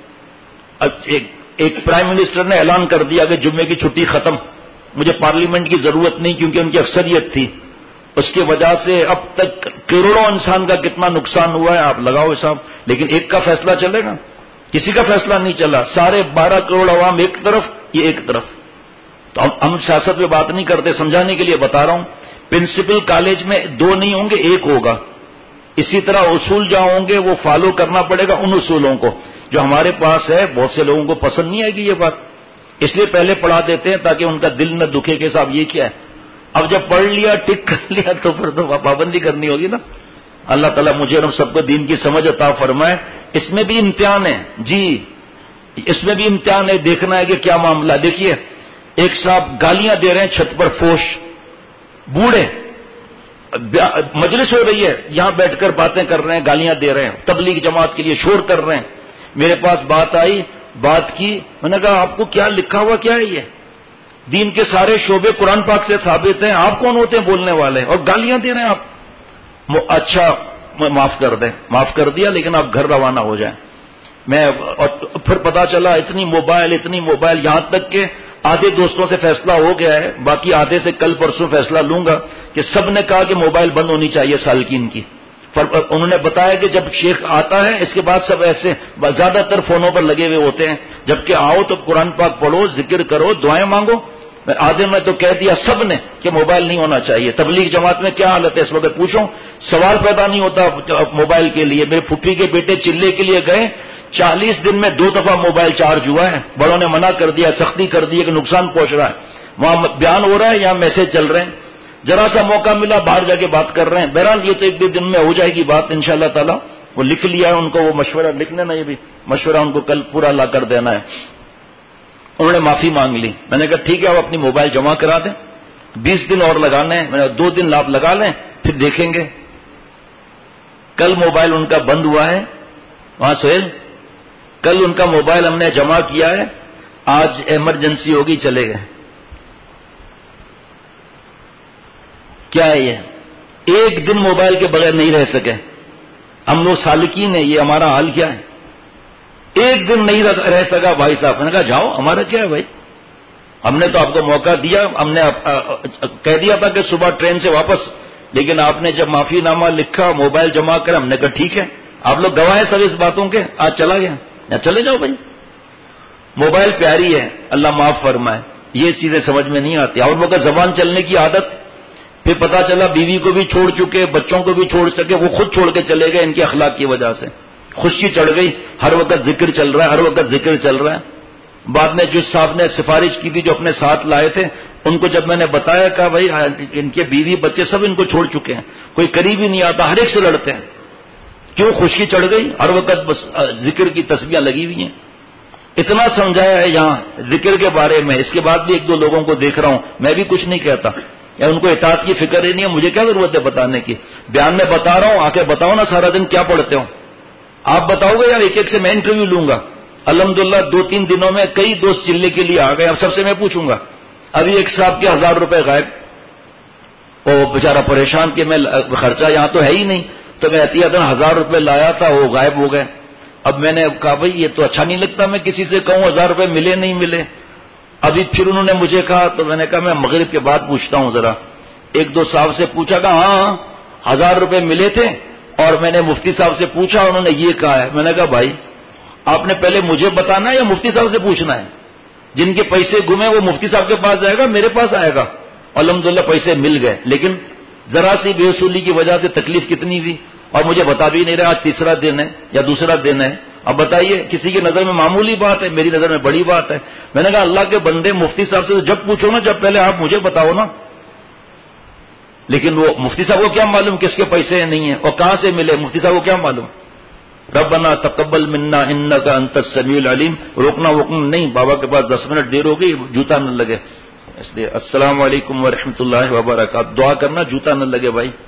Speaker 1: اب ایک, ایک پرائم منسٹر نے اعلان کر دیا کہ جمعے کی چھٹی ختم، مجھے پارلیمنٹ کی ضرورت نہیں کیونکہ ان کی اکثریت تھی. اس کی وجہ سے اب تک کروڑوں انسان کا کتنا نقصان ہوا ہے آپ لگاؤ حساب. لیکن ایک کا فیصلہ چلے گا؟ کسی کا فیصلہ نہیں چلا. سارے بارہ کروڑ عوام ایک طرف، یہ ایک طرف. تو ہم سیاست میں بات نہیں کرتے، سمجھانے کے لیے بتا رہا ہوں. پرنسپل کالج میں دو نہیں ہوں گے، ایک ہوگا. اسی طرح اصول جہاں ہوں گے وہ فالو کرنا پڑے گا ان اصولوں کو جو ہمارے پاس ہے. بہت سے لوگوں کو پسند نہیں آئے گی یہ بات، اس لیے پہلے پڑھا دیتے ہیں تاکہ ان کا دل نہ دکھے کہ صاحب یہ کیا ہے. اب جب پڑھ لیا ٹک کر لیا تو پھر تو پابندی کرنی ہوگی نا. اللہ تعالیٰ مجھے اور سب کو دین کی سمجھ عطا فرمائے. اس میں بھی امتحان ہے جی، اس میں بھی امتحان ہے، دیکھنا ہے کہ کیا معاملہ. دیکھیے ایک صاحب گالیاں دے رہے ہیں چھت پر، فوش بوڑھے، مجلس ہو رہی ہے، یہاں بیٹھ کر باتیں کر رہے ہیں، گالیاں دے رہے ہیں، تبلیغ جماعت کے لیے شور کر رہے ہیں. میرے پاس بات آئی، بات کی، میں نے کہا آپ کو کیا لکھا ہوا کیا ہے؟ یہ دین کے سارے شعبے قرآن پاک سے ثابت ہیں، آپ کون ہوتے ہیں بولنے والے اور گالیاں دے رہے ہیں آپ؟ اچھا معاف کر دیں. معاف کر دیا، لیکن آپ گھر روانہ ہو جائیں. میں اور پھر پتا چلا اتنی موبائل اتنی موبائل، یہاں تک کہ آدھے دوستوں سے فیصلہ ہو گیا ہے، باقی آدھے سے کل پرسوں فیصلہ لوں گا کہ سب نے کہا کہ موبائل بند ہونی چاہیے سالکین کی. انہوں نے بتایا کہ جب شیخ آتا ہے اس کے بعد سب ایسے زیادہ تر فونوں پر لگے ہوئے ہوتے ہیں، جبکہ آؤ تو قرآن پاک پڑھو، ذکر کرو، دعائیں مانگو. آدھے میں تو کہہ دیا سب نے کہ موبائل نہیں ہونا چاہیے. تبلیغ جماعت میں کیا حالت ہے اس وقت پوچھو، سوال پیدا نہیں ہوتا موبائل کے لیے. میرے پھپھی کے بیٹے چلے کے لیے گئے، چالیس دن میں دو دفعہ موبائل چارج ہوا ہے. بڑوں نے منع کر دیا، سختی کر دی کہ نقصان پہنچ رہا ہے. وہاں بیان ہو رہا ہے، یہاں میسج چل رہے ہیں. ذرا سا موقع ملا باہر جا کے بات کر رہے ہیں. بہرحال یہ تو ایک دو دن میں ہو جائے گی بات انشاءاللہ تعالی. وہ لکھ لیا ہے ان کو، وہ مشورہ لکھ لینا، یہ بھی مشورہ ان کو کل پورا لا کر دینا ہے. انہوں نے معافی مانگ لی. میں نے کہا ٹھیک ہے آپ اپنی موبائل جمع کرا دیں، بیس دن اور لگانے ہیں. میں نے دو دن آپ لگا لیں پھر دیکھیں گے. کل موبائل ان کا بند ہوا ہے وہاں سہیل، کل ان کا موبائل ہم نے جمع کیا ہے، آج ایمرجنسی ہوگی چلے گئے. کیا ہے یہ؟ ایک دن موبائل کے بغیر نہیں رہ سکے. ہم لوگ سالکین ہیں، یہ ہمارا حال کیا ہے؟ ایک دن نہیں رہ سکا بھائی صاحب. میں نے کہا جاؤ، ہمارا کیا ہے بھائی، ہم نے تو آپ کو موقع دیا، ہم نے کہہ دیا تھا کہ صبح ٹرین سے واپس، لیکن آپ نے جب معافی نامہ لکھا، موبائل جمع کرا، ہم نے کہا ٹھیک ہے، آپ لوگ گواہ ہیں سب اس باتوں کے، آج چلا گیا. یا چلے جاؤ بھائی، موبائل پیاری ہے، اللہ معاف فرمائے. یہ چیزیں سمجھ میں نہیں آتی. اور وہ زبان چلنے کی عادت، پھر پتا چلا بیوی کو بھی چھوڑ چکے، بچوں کو بھی چھوڑ سکے، وہ خود چھوڑ کے چلے گئے ان کے اخلاق کی وجہ سے. خوشی چڑھ گئی، ہر وقت ذکر چل رہا ہے، ہر وقت ذکر چل رہا ہے. بعد میں جس صاحب نے سفارش کی تھی جو اپنے ساتھ لائے تھے، ان کو جب میں نے بتایا کہا بھائی ان کے بیوی بچے سب ان کو چھوڑ چکے ہیں، کوئی قریب ہی نہیں آتا، ہر ایک سے لڑتے ہیں. کیوں؟ خوشی چڑھ گئی، ہر وقت بس ذکر کی تسبیحیں لگی ہوئی ہیں. اتنا سمجھایا ہے یہاں ذکر کے بارے میں. اس کے بعد بھی ایک دو لوگوں کو دیکھ رہا ہوں، میں بھی کچھ نہیں کہتا، یا ان کو اطاعت کی فکر ہی نہیں ہے. مجھے کیا ضرورت ہے بتانے کی؟ بیان میں بتا رہا ہوں، آ کے بتاؤ نا سارا دن کیا پڑھتے ہو. آپ بتاؤ گے یار، ایک ایک سے میں انٹرویو لوں گا. الحمدللہ دو تین دنوں میں کئی دوست چلنے کے لیے آ گئے. اب سب سے میں پوچھوں گا. ابھی ایک صاحب کے ہزار روپے غائب, وہ بیچارہ پریشان کہ میں خرچہ یہاں تو ہے ہی نہیں, تو میں احتیاطاً ہزار روپے لایا تھا, وہ غائب ہو گئے. اب میں نے کہا بھائی یہ تو اچھا نہیں لگتا میں کسی سے کہوں ہزار روپے ملے نہیں ملے. ابھی پھر انہوں نے مجھے کہا, تو میں نے کہا میں مغرب کے بعد پوچھتا ہوں ذرا. ایک دو صاحب سے پوچھا, کہا ہاں ہزار روپے ملے تھے, اور میں نے مفتی صاحب سے پوچھا انہوں نے یہ کہا ہے. میں نے کہا بھائی آپ نے پہلے مجھے بتانا ہے یا مفتی صاحب سے پوچھنا ہے؟ جن کے پیسے گمے وہ مفتی صاحب کے پاس جائے گا, میرے پاس آئے گا. الحمدللہ پیسے مل گئے, لیکن ذرا سی بے اصولی کی وجہ سے تکلیف کتنی ہوئی, اور مجھے بتا بھی نہیں رہا. آج تیسرا دن ہے یا دوسرا دن ہے. اب بتائیے, کسی کی نظر میں معمولی بات ہے, میری نظر میں بڑی بات ہے. میں نے کہا اللہ کے بندے مفتی صاحب سے جب پوچھو نا, جب پہلے آپ مجھے بتاؤ نا. لیکن وہ مفتی صاحب کو کیا معلوم کس کے پیسے نہیں ہیں اور کہاں سے ملے, مفتی صاحب کو کیا معلوم. ربنا تقبل منا انک انت السمیع العلیم. روکنا ووکنا نہیں, بابا کے پاس دس منٹ دیر ہو گئی, جوتا نہ لگے. اس لیے السلام علیکم ورحمۃ اللہ وبرکاتہ. دعا کرنا جوتا نہ لگے بھائی.